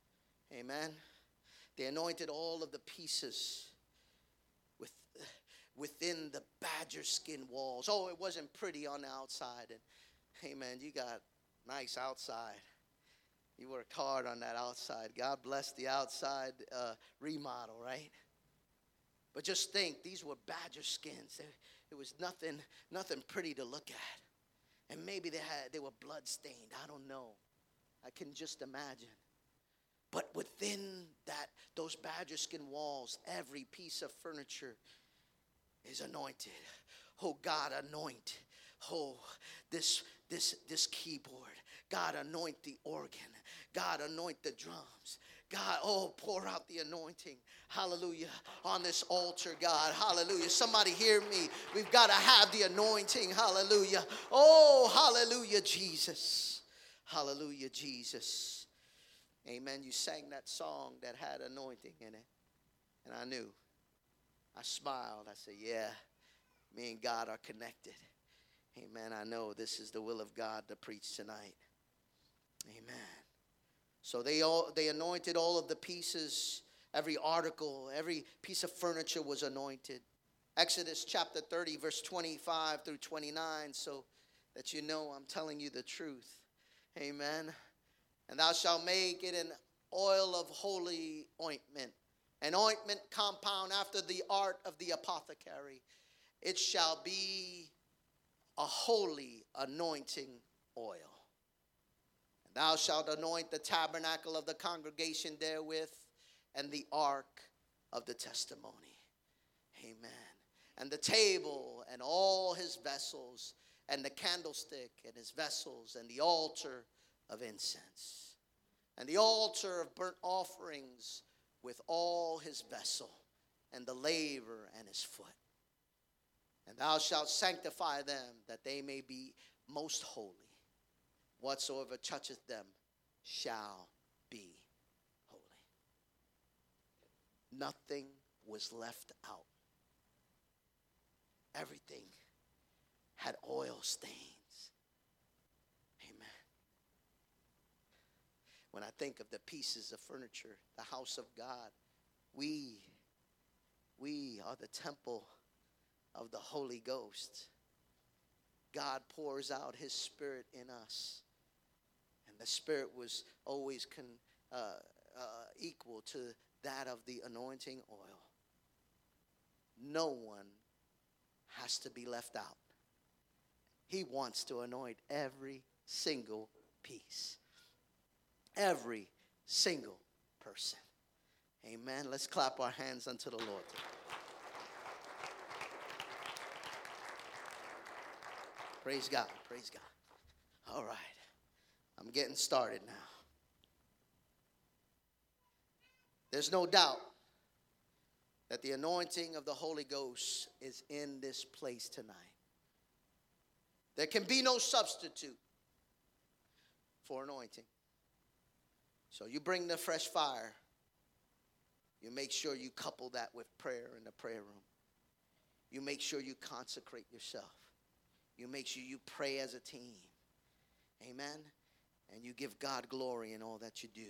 Amen. They anointed all of the pieces within the badger skin walls. Oh, it wasn't pretty on the outside. And hey, man, you got nice outside. You worked hard on that outside. God bless the outside remodel, right? But just think, these were badger skins. It was nothing pretty to look at. And maybe they were blood stained. I don't know. I can just imagine. But within those badger skin walls, every piece of furniture is anointed. Oh, God, anoint. Oh, this keyboard. God, anoint the organ. God, anoint the drums. God, oh, pour out the anointing. Hallelujah. On this altar, God. Hallelujah. Somebody hear me. We've got to have the anointing. Hallelujah. Oh, hallelujah, Jesus. Hallelujah, Jesus. Amen. You sang that song that had anointing in it. And I knew. I smiled. I said, yeah, me and God are connected. Amen. I know this is the will of God to preach tonight. Amen. So they anointed all of the pieces, every article, every piece of furniture was anointed. Exodus chapter 30, verse 25 through 29, so that you know I'm telling you the truth. Amen. And thou shalt make it an oil of holy ointment, an ointment compound after the art of the apothecary. It shall be a holy anointing oil. And thou shalt anoint the tabernacle of the congregation therewith, and the ark of the testimony. Amen. And the table and all his vessels, and the candlestick and his vessels, and the altar of incense, and the altar of burnt offerings with all his vessel, and the laver and his foot. And thou shalt sanctify them, that they may be most holy. Whatsoever toucheth them shall be holy. Nothing was left out. Everything had oil stains. Amen. When I think of the pieces of furniture, the house of God, we are the temple of the Holy Ghost. God pours out his Spirit in us. And the Spirit was always equal to that of the anointing oil. No one has to be left out. He wants to anoint every single piece. Every single person. Amen. Let's clap our hands unto the Lord. Praise God. Praise God. All right. I'm getting started now. There's no doubt that the anointing of the Holy Ghost is in this place tonight. There can be no substitute for anointing. So you bring the fresh fire. You make sure you couple that with prayer in the prayer room. You make sure you consecrate yourself. You make sure you pray as a team. Amen. And you give God glory in all that you do.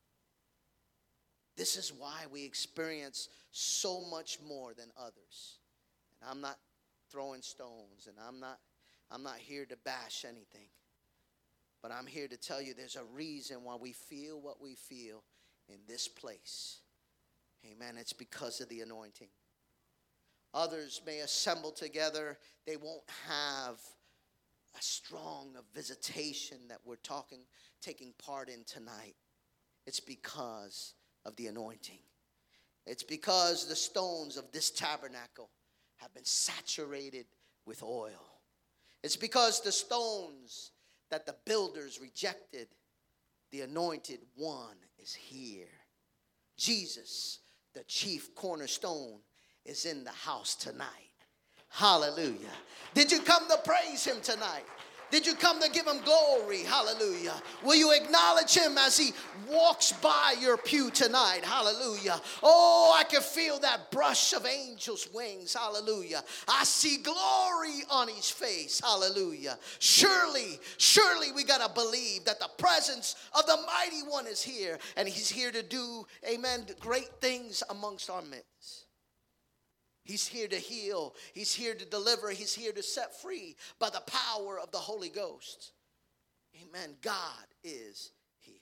This is why we experience so much more than others. And I'm not throwing stones, and I'm not here to bash anything. But I'm here to tell you there's a reason why we feel what we feel in this place. Amen. It's because of the anointing. Others may assemble together. They won't have a strong visitation that we're taking part in tonight. It's because of the anointing. It's because the stones of this tabernacle have been saturated with oil. It's because the stones that the builders rejected, the anointed one is here. Jesus, the chief cornerstone, is in the house tonight. Hallelujah. Did you come to praise him tonight? Did you come to give him glory? Hallelujah. Will you acknowledge him as he walks by your pew tonight? Hallelujah. Oh, I can feel that brush of angels' wings. Hallelujah. I see glory on his face. Hallelujah. Surely we got to believe that the presence of the mighty one is here. And he's here to do, amen, great things amongst our midst. He's here to heal. He's here to deliver. He's here to set free by the power of the Holy Ghost. Amen. God is here.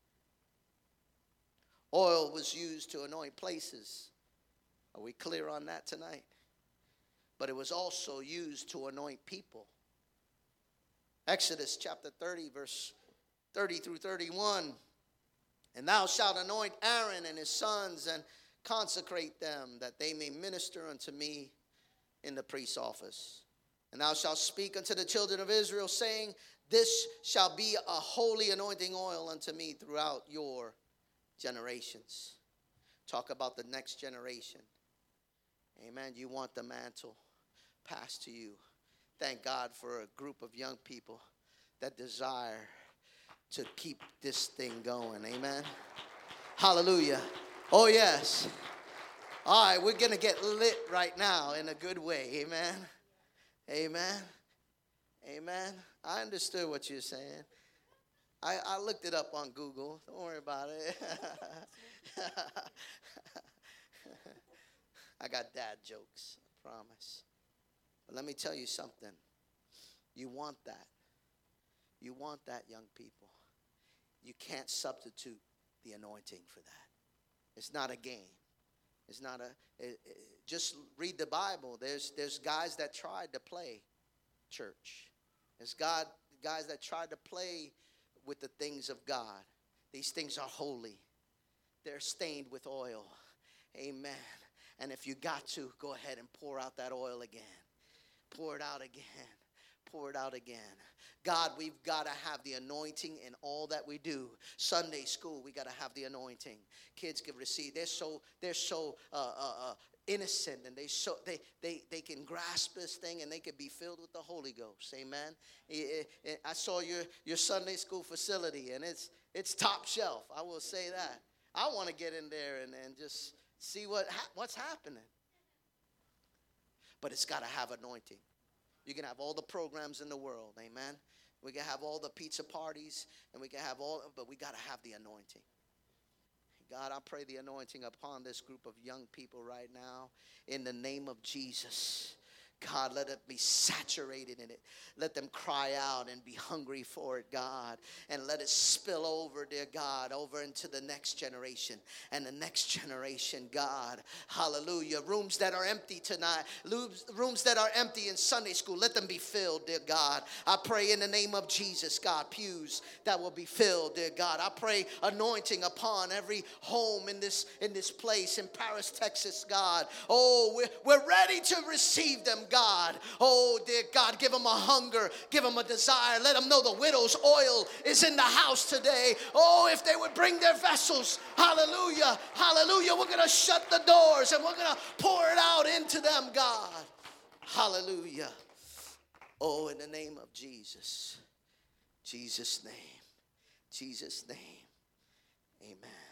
Oil was used to anoint places. Are we clear on that tonight? But it was also used to anoint people. Exodus chapter 30, verse 30 through 31. And thou shalt anoint Aaron and his sons and consecrate them, that they may minister unto me in the priest's office. And thou shalt speak unto the children of Israel, saying, this shall be a holy anointing oil unto me throughout your generations. Talk about the next generation. Amen. You want the mantle passed to you. Thank God for a group of young people that desire to keep this thing going. Amen. Hallelujah. Oh, yes. All right, we're going to get lit right now in a good way. Amen. Amen. Amen. I understood what you're saying. I looked it up on Google. Don't worry about it. I got dad jokes, I promise. But let me tell you something. You want that. You want that, young people. You can't substitute the anointing for that. It's not a game. It's not just read the Bible. There's guys that tried to play church. There's guys that tried to play with the things of God. These things are holy. They're stained with oil. Amen. And if you got to, go ahead and pour out that oil again. Pour it out again. Pour it out again. God, we've got to have the anointing in all that we do. Sunday school, we got to have the anointing. Kids can receive. They're so innocent, and they can grasp this thing, and they can be filled with the Holy Ghost. Amen. I saw your Sunday school facility, and it's top shelf. I will say that. I want to get in there and just see what's happening. But it's got to have anointing. You can have all the programs in the world, amen. We can have all the pizza parties, and we can have but we got to have the anointing. God, I pray the anointing upon this group of young people right now in the name of Jesus. God, let it be saturated in it. Let them cry out and be hungry for it, God. And let it spill over, dear God, over into the next generation and the next generation, God. Hallelujah. Rooms that are empty tonight, rooms that are empty in Sunday school, let them be filled, dear God. I pray in the name of Jesus, God, pews that will be filled, dear God. I pray anointing upon every home in this place in Paris, Texas, God. Oh, we're ready to receive them, God. Oh, dear God, give them a hunger, give them a desire. Let them know the widow's oil is in the house today. Oh, if they would bring their vessels, hallelujah, hallelujah. We're going to shut the doors and we're going to pour it out into them, God. Hallelujah. Oh, in the name of Jesus. Jesus' name. Jesus' name. Amen.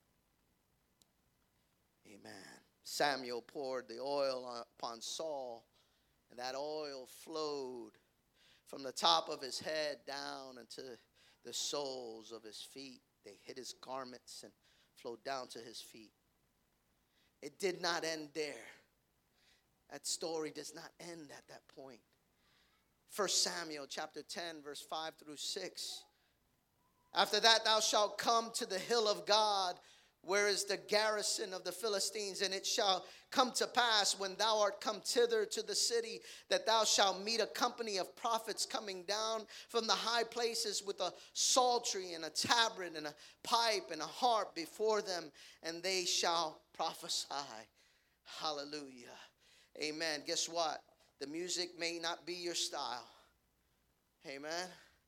Amen. Samuel poured the oil upon Saul, and that oil flowed from the top of his head down into the soles of his feet. They hit his garments and flowed down to his feet. It did not end there. That story does not end at that point. 1 Samuel chapter 10, verse 5 through 6. After that, thou shalt come to the hill of God, where is the garrison of the Philistines, and it shall come to pass when thou art come thither to the city, that thou shalt meet a company of prophets coming down from the high places with a psaltery and a tabret and a pipe and a harp before them, and they shall prophesy. Hallelujah. Amen. Guess what? The music may not be your style. Amen.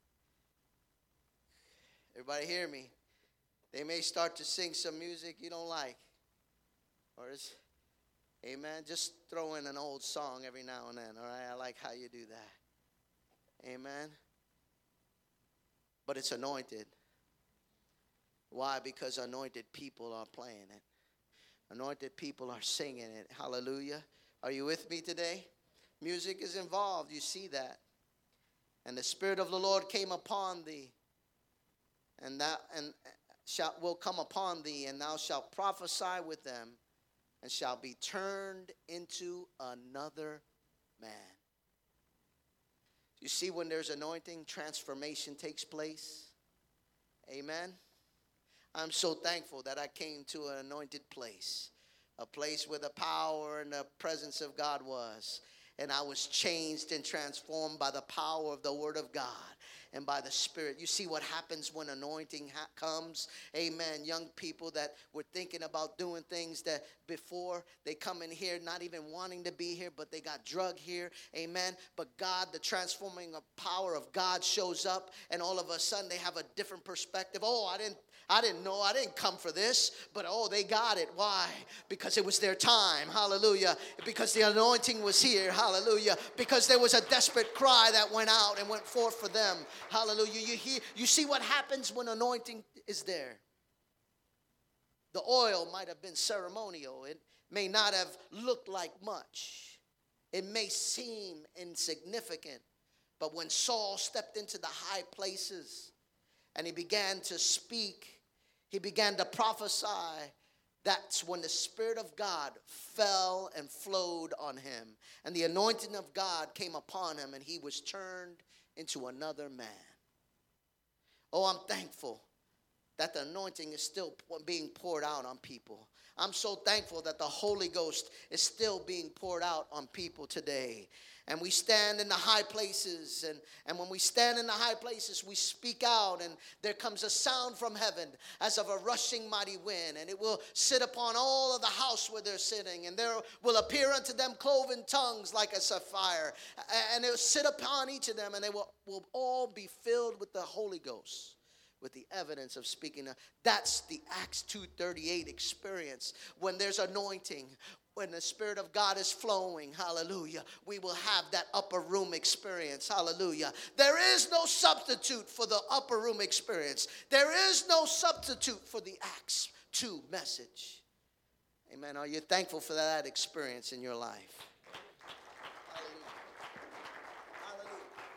Everybody hear me? They may start to sing some music you don't like. Amen. Just throw in an old song every now and then. All right. I like how you do that. Amen. But it's anointed. Why? Because anointed people are playing it. Anointed people are singing it. Hallelujah. Are you with me today? Music is involved. You see that. And the Spirit of the Lord came upon thee. And will come upon thee, and thou shalt prophesy with them. and shall be turned into another man. You see, when there's anointing, transformation takes place. Amen. I'm so thankful that I came to an anointed place, a place where the power and the presence of God was. And I was changed and transformed by the power of the Word of God and by the Spirit. You see what happens when anointing comes. Amen. Young people that were thinking about doing things that before they come in here, not even wanting to be here, but they got drug here. Amen. But God, the transforming power of God shows up, and all of a sudden they have a different perspective. Oh, I didn't know. I didn't come for this. But oh, they got it. Why? Because it was their time. Hallelujah. Because the anointing was here. Hallelujah. Because there was a desperate cry that went out and went forth for them. Hallelujah. You see what happens when anointing is there. The oil might have been ceremonial. It may not have looked like much. It may seem insignificant. But when Saul stepped into the high places and he began to speak, he began to prophesy, that's when the Spirit of God fell and flowed on him. And the anointing of God came upon him, and he was turned into another man. Oh, I'm thankful that the anointing is still being poured out on people. I'm so thankful that the Holy Ghost is still being poured out on people today. And we stand in the high places, and when we stand in the high places, we speak out, and there comes a sound from heaven as of a rushing mighty wind, and it will sit upon all of the house where they're sitting, and there will appear unto them cloven tongues like a sapphire, and it will sit upon each of them, and they will all be filled with the Holy Ghost, with the evidence of speaking. That's the Acts 2:38 experience. When there's anointing, when the Spirit of God is flowing, hallelujah, we will have that upper room experience, hallelujah. There is no substitute for the upper room experience. There is no substitute for the Acts 2 message. Amen. Are you thankful for that experience in your life? Hallelujah. Hallelujah.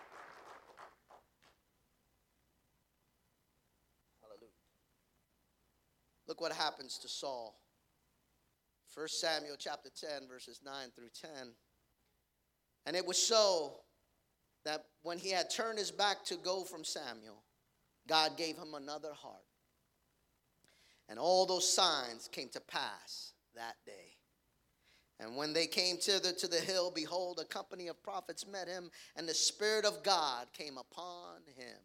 Hallelujah. Look what happens to Saul. 1 Samuel chapter 10, verses 9 through 10. And it was so that when he had turned his back to go from Samuel, God gave him another heart. And all those signs came to pass that day. And when they came thither to the hill, behold, a company of prophets met him, and the Spirit of God came upon him.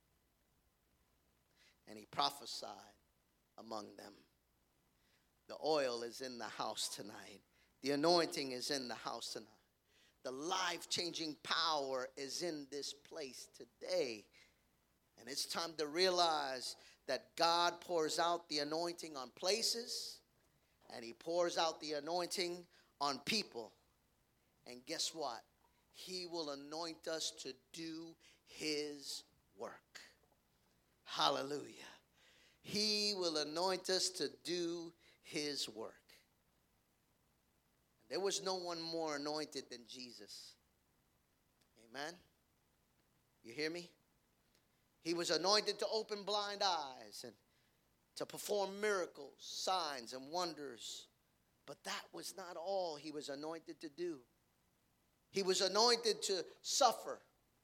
And he prophesied among them. The oil is in the house tonight. The anointing is in the house tonight. The life-changing power is in this place today. And it's time to realize that God pours out the anointing on places, and he pours out the anointing on people. And guess what? He will anoint us to do his work. Hallelujah. He will anoint us to do his work. There was no one more anointed than Jesus. Amen. You hear me? He was anointed to open blind eyes and to perform miracles, signs, and wonders. But that was not all he was anointed to do. He was anointed to suffer.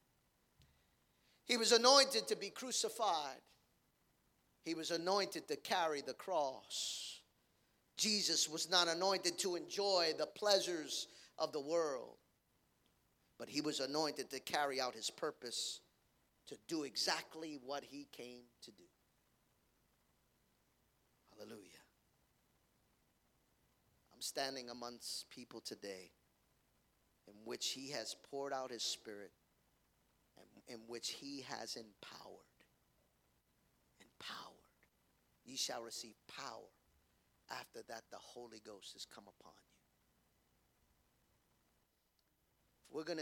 He was anointed to be crucified. He was anointed to carry the cross. Jesus was not anointed to enjoy the pleasures of the world, but he was anointed to carry out his purpose, to do exactly what he came to do. Hallelujah. I'm standing amongst people today in which he has poured out his Spirit and in which he has empowered. Empowered. Ye shall receive power. After that, the Holy Ghost has come upon you. If we're going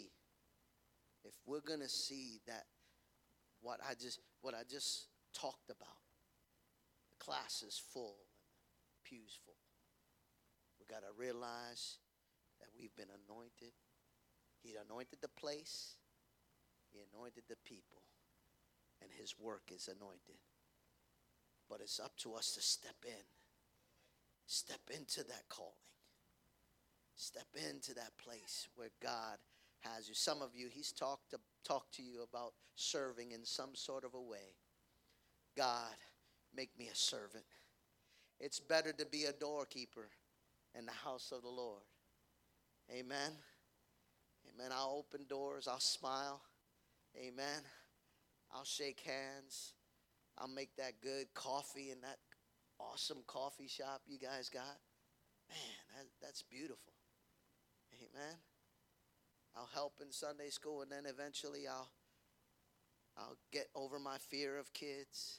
to see that what I just talked about, the class is full and the pew's full, we got to realize that we've been anointed. He anointed the place, he anointed the people, and his work is anointed. But it's up to us to step in Step into that calling. Step into that place where God has you. Some of you, he's talked to you about serving in some sort of a way. God, make me a servant. It's better to be a doorkeeper in the house of the Lord. Amen. Amen. I'll open doors. I'll smile. Amen. I'll shake hands. I'll make that good coffee in that awesome coffee shop you guys got. Man, that's beautiful. Amen. I'll help in Sunday school, and then eventually I'll get over my fear of kids.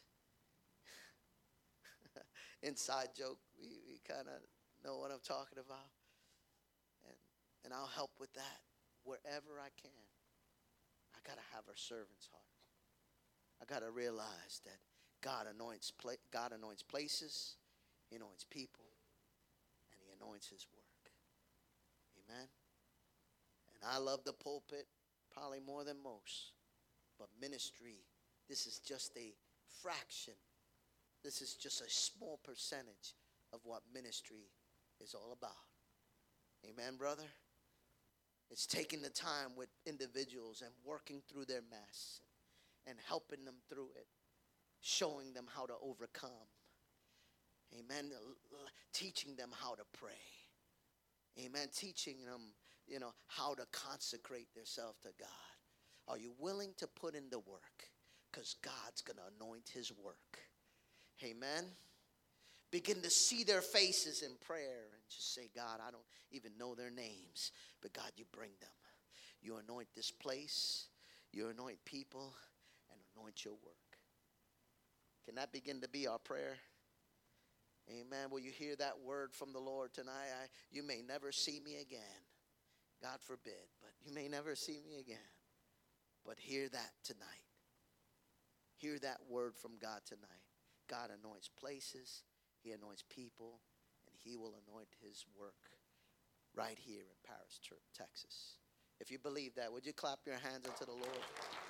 Inside joke, we kind of know what I'm talking about. And I'll help with that wherever I can. I got to have a servant's heart. I got to realize that God anoints places, he anoints people, and he anoints his work. Amen. And I love the pulpit probably more than most. But ministry, this is just a fraction. This is just a small percentage of what ministry is all about. Amen, brother? It's taking the time with individuals and working through their mess and helping them through it, showing them how to overcome. Amen. Teaching them how to pray. Amen. Teaching them, how to consecrate themselves to God. Are you willing to put in the work? Because God's going to anoint his work. Amen. Begin to see their faces in prayer and just say, God, I don't even know their names, but God, you bring them. You anoint this place, you anoint people, and anoint your work. Can that begin to be our prayer? Amen. Will you hear that word from the Lord tonight? You may never see me again. God forbid, but you may never see me again. But hear that tonight. Hear that word from God tonight. God anoints places, he anoints people, and he will anoint his work right here in Paris, Texas. If you believe that, would you clap your hands unto the Lord?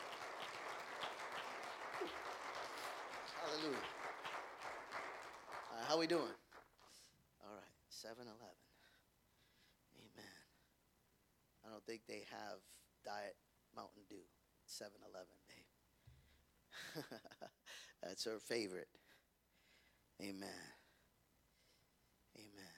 Hallelujah. All right, how we doing? All right, 7-Eleven. Amen. I don't think they have Diet Mountain Dew. 7-Eleven. That's her favorite. Amen. Amen.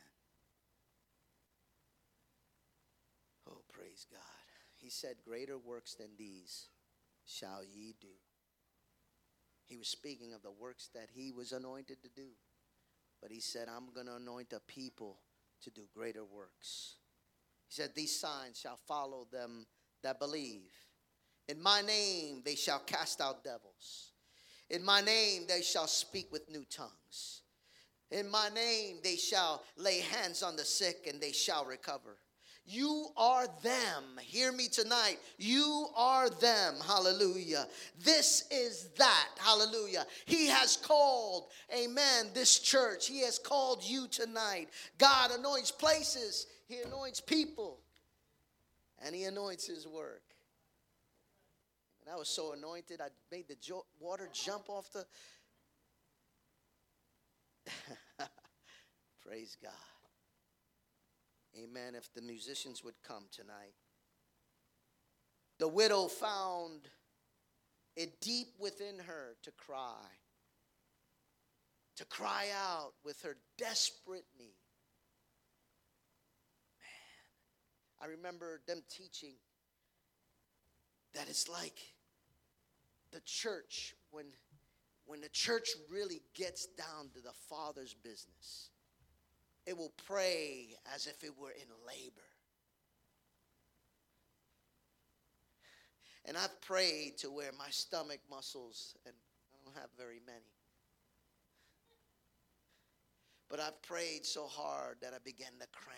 Oh, praise God. He said, greater works than these shall ye do. He was speaking of the works that he was anointed to do. But he said, I'm going to anoint a people to do greater works. He said, these signs shall follow them that believe. In my name they shall cast out devils. In my name they shall speak with new tongues. In my name they shall lay hands on the sick and they shall recover. You are them. Hear me tonight. You are them. Hallelujah. This is that. Hallelujah. He has called, amen, this church. He has called you tonight. God anoints places. He anoints people. And he anoints his work. And I was so anointed, I made the water jump off the... Praise God. Amen. If the musicians would come tonight. The widow found it deep within her to cry out with her desperate need. Man, I remember them teaching that it's like the church, when the church really gets down to the Father's business, it will pray as if it were in labor. And I've prayed to where my stomach muscles, and I don't have very many, but I've prayed so hard that I began to cramp.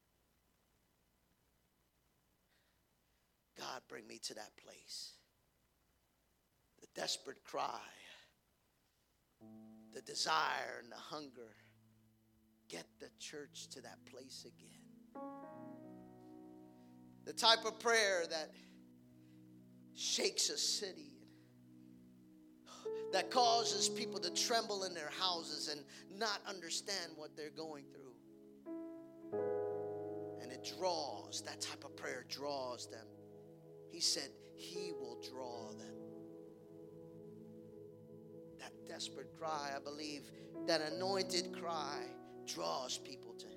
God, bring me to that place. The desperate cry, the desire and the hunger. Get the church to that place again. The type of prayer that shakes a city. that causes people to tremble in their houses and not understand what they're going through. And it draws, that type of prayer draws them. He said he will draw them. That desperate cry, I believe, that anointed cry draws people to him.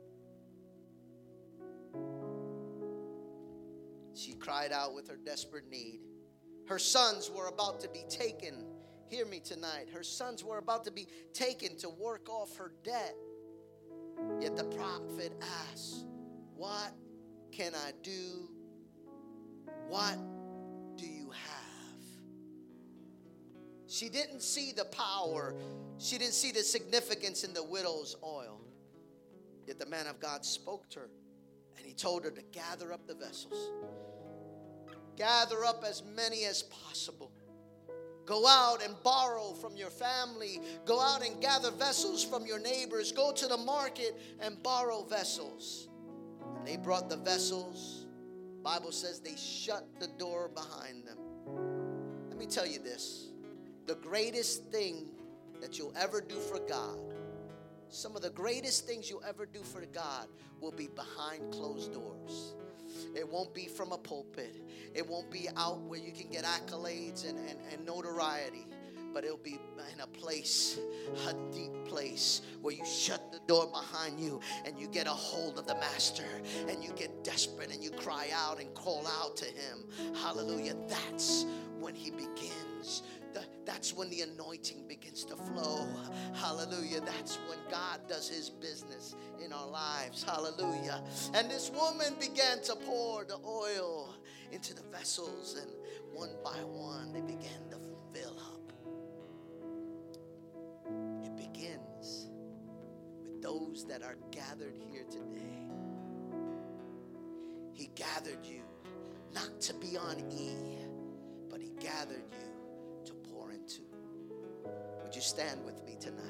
She cried out with her desperate need. Her sons were about to be taken. Hear me tonight. Her sons were about to be taken to work off her debt. Yet the prophet asked, what can I do? What do you have? She didn't see the power. She didn't see the significance in the widow's oil. Yet the man of God spoke to her, and he told her to gather up the vessels. Gather up as many as possible. Go out and borrow from your family. Go out and gather vessels from your neighbors. Go to the market and borrow vessels. And they brought the vessels. Bible says they shut the door behind them. Let me tell you this. The greatest thing that you'll ever do for God, some of the greatest things you'll ever do for God will be behind closed doors. It won't be from a pulpit. It won't be out where you can get accolades and notoriety. But it'll be in a place, a deep place, where you shut the door behind you and you get a hold of the master and you get desperate and you cry out and call out to him. Hallelujah. That's when he begins. That's when the anointing begins to flow. Hallelujah. That's when God does his business in our lives. Hallelujah. And this woman began to pour the oil into the vessels, and one by one they began to fill up. It begins with those that are gathered here today. He gathered you not to be on E, but he gathered you to pour into. Would you stand with me tonight?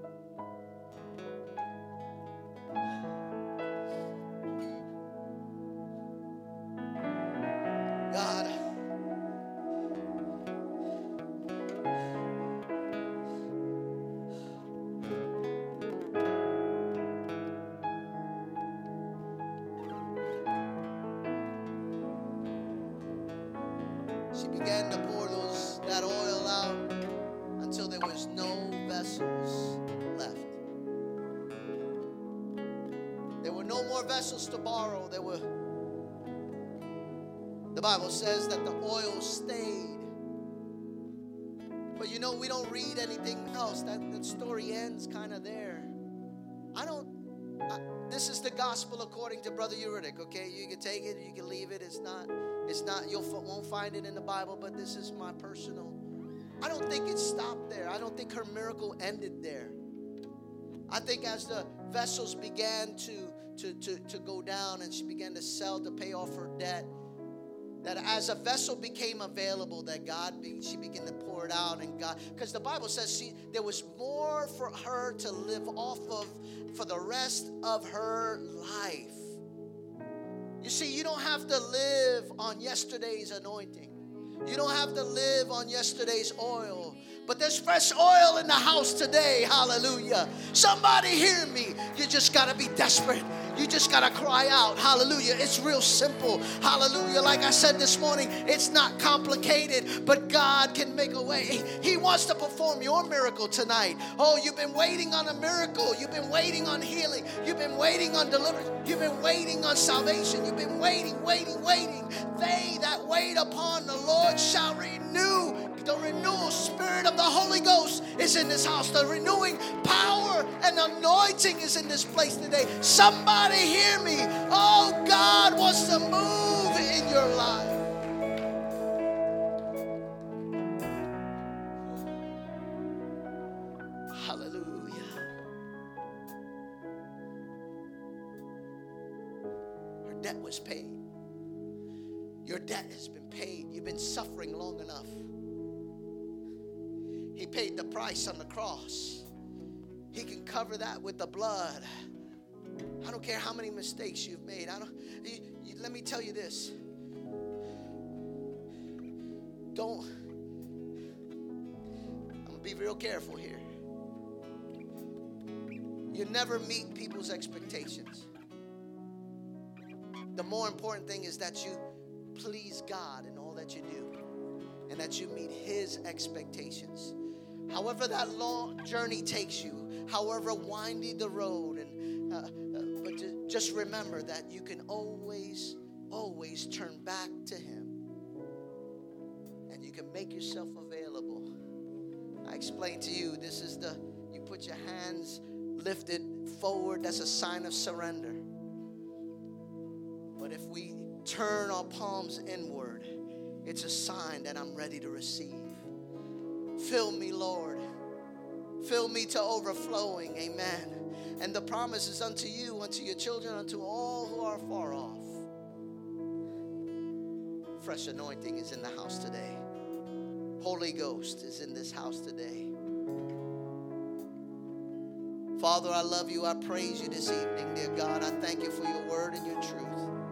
God, she began to pour that oil out until there was no vessels left. There were no more vessels to borrow. The Bible says that the oil stayed. But you know, we don't read anything else. That story ends kind of there. This is the gospel according to Brother Eurydic, okay? You can take it, you can leave it. It's not, you won't find it in the Bible, but this is my personal. I don't think it stopped there. I don't think her miracle ended there. I think as the vessels began to go down and she began to sell to pay off her debt, that as a vessel became available, that she began to pour it out, and God, because the Bible says there was more for her to live off of for the rest of her life. You see, you don't have to live on yesterday's anointing. You don't have to live on yesterday's oil. But there's fresh oil in the house today. Hallelujah. Somebody hear me. You just got to be desperate. You just got to cry out. Hallelujah. It's real simple. Hallelujah. Like I said this morning, it's not complicated, but God can make a way. He wants to perform your miracle tonight. Oh, you've been waiting on a miracle. You've been waiting on healing. You've been waiting on deliverance. You've been waiting on salvation. You've been waiting. They that wait upon the Lord shall renew. The renewal spirit of the Holy Ghost is in this house. The renewing power and anointing is in this place today. Somebody hear me. Oh, God wants to move in your life. Hallelujah. Her debt was paid. Your debt has been paid. You've been suffering long enough. He paid the price on the cross. He can cover that with the blood. I don't care how many mistakes you've made. Let me tell you this. be real careful here. You never meet people's expectations. The more important thing is that you please God in all that you do, and that you meet His expectations. However that long journey takes you, however windy the road, but just remember that you can always turn back to Him, and you can make yourself available. I explained to you, this is you put your hands lifted forward, that's a sign of surrender. But if we turn our palms inward, it's a sign that I'm ready to receive. Fill me, Lord. Fill me to overflowing. Amen. And the promise is unto you, unto your children, unto all who are far off. Fresh anointing is in the house today. Holy Ghost is in this house today. Father, I love you. I praise you this evening, dear God. I thank you for your word and your truth.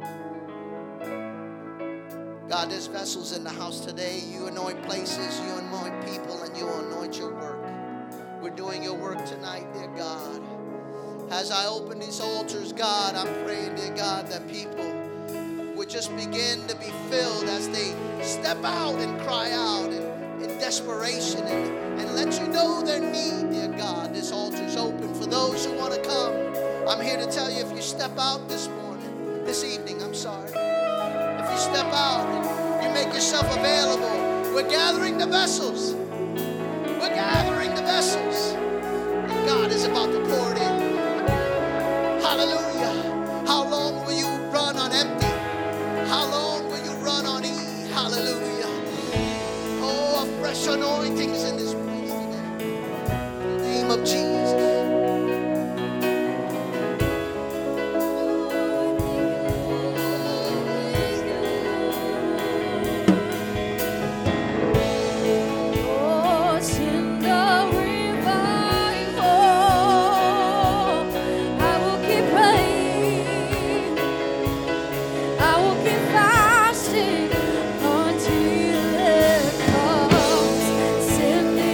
God, there's vessels in the house today. You anoint places, you anoint people, and you anoint your work. We're doing your work tonight, dear God. As I open these altars, God, I'm praying, dear God, that people would just begin to be filled as they step out and cry out in desperation and let you know their need, dear God. This altar's open for those who want to come. I'm here to tell you, if you step out this evening, if you step out and you make yourself available, we're gathering the vessels. We're gathering the vessels. And God is about to pour it in. Hallelujah. How long will you run on empty? How long will you run on E? Hallelujah. Oh, a fresh anointing is in this place today. In the name of Jesus. Send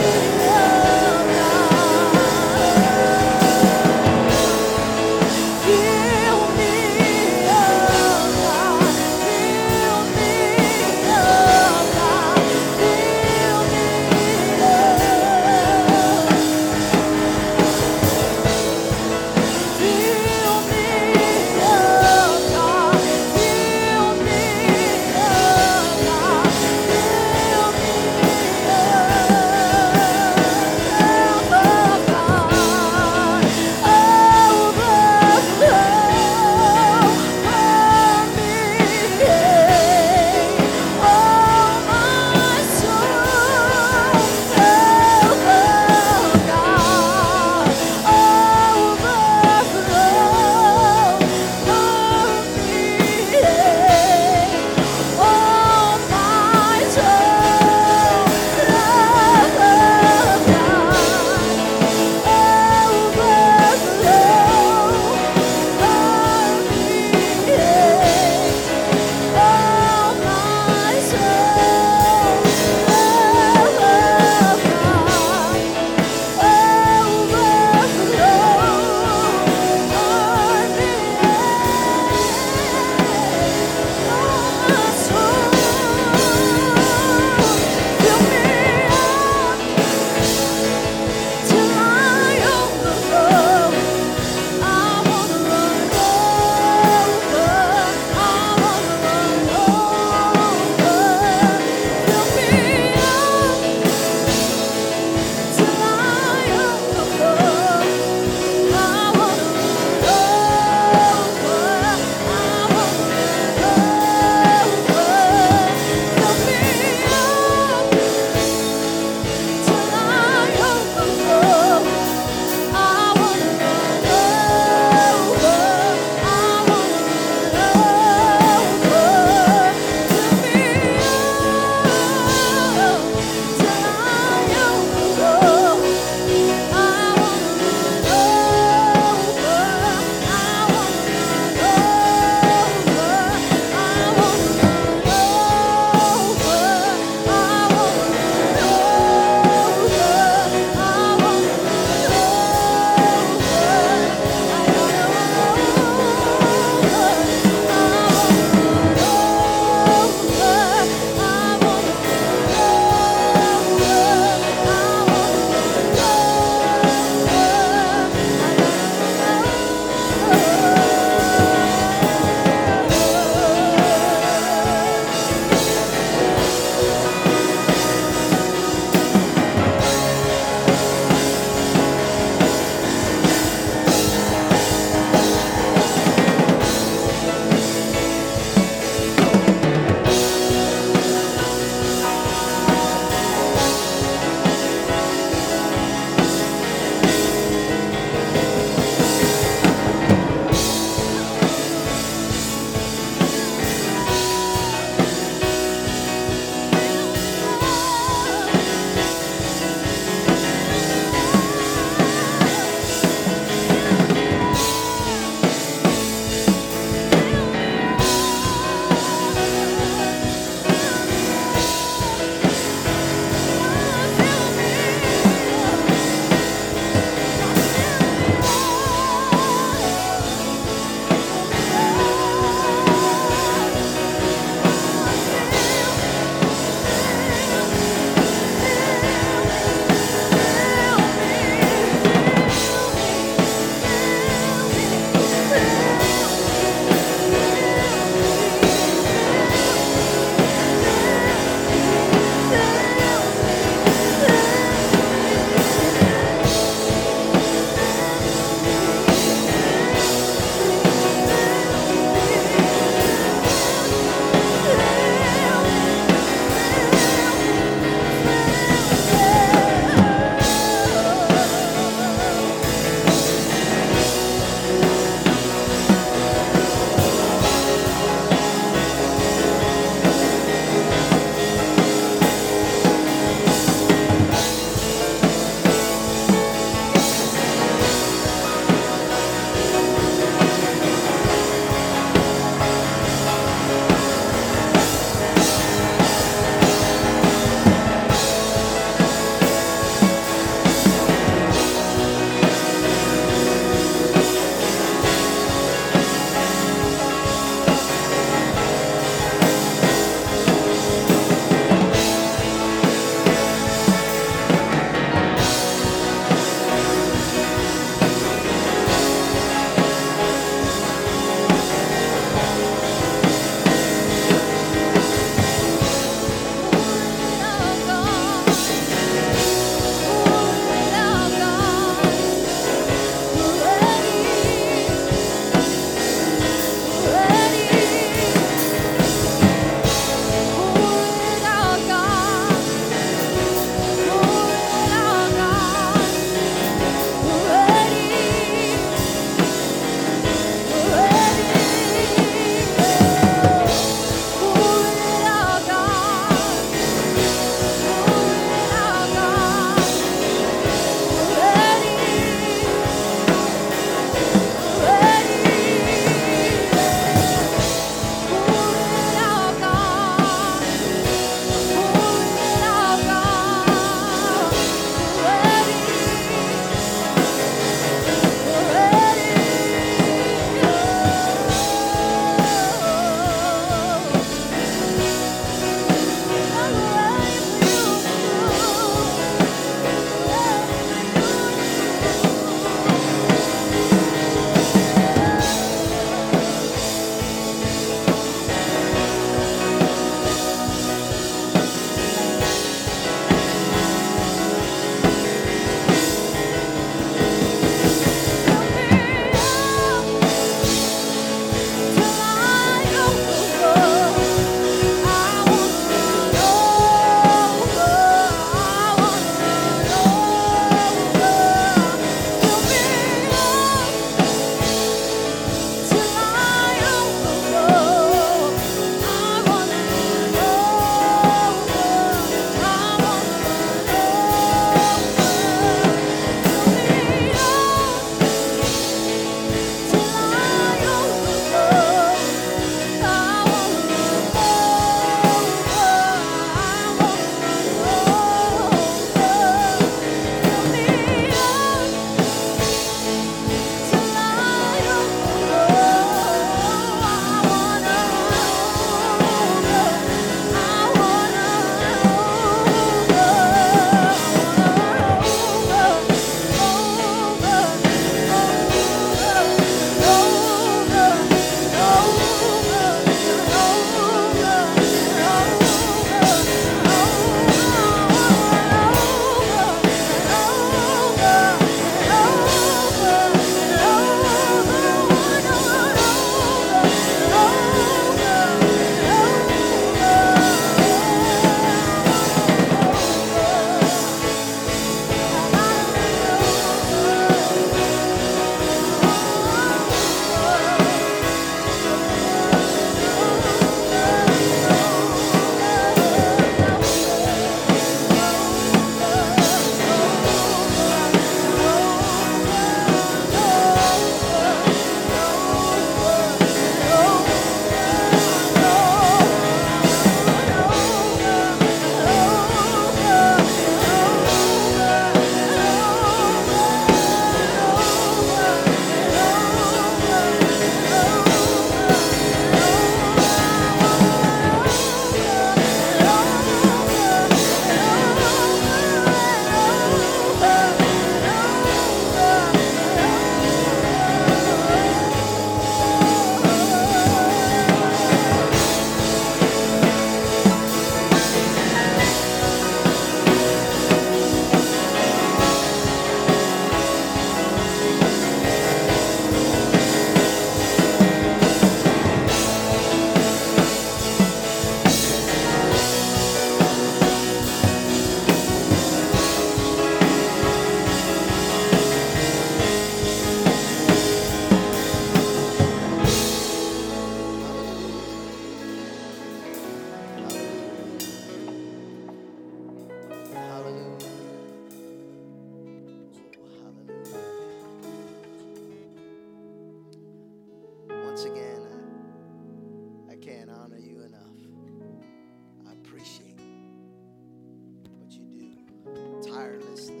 once again, I can't honor you enough. I appreciate what you do tirelessly.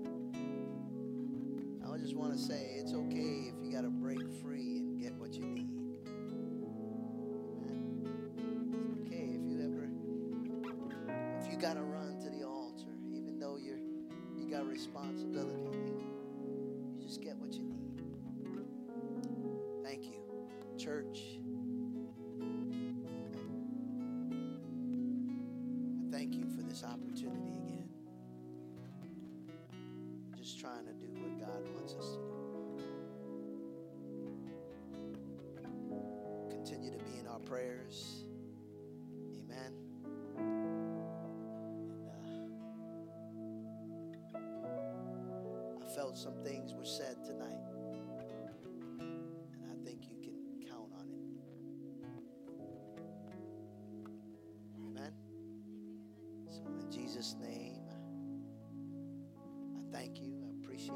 I just want to say it's okay if you got to break free and get what you need. It's okay if you got to run to the altar, even though you got responsibility. You just get what you need. Thank you, church. I thank you for this opportunity again. Just trying to do what God wants us to do. Continue to be in our prayers. Amen. And I felt some things were said tonight. And I think you can count on it. Amen. So in Jesus' name, I thank you. I appreciate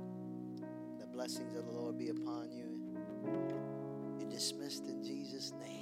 you. The blessings of the Lord be upon you. You're dismissed in Jesus' name.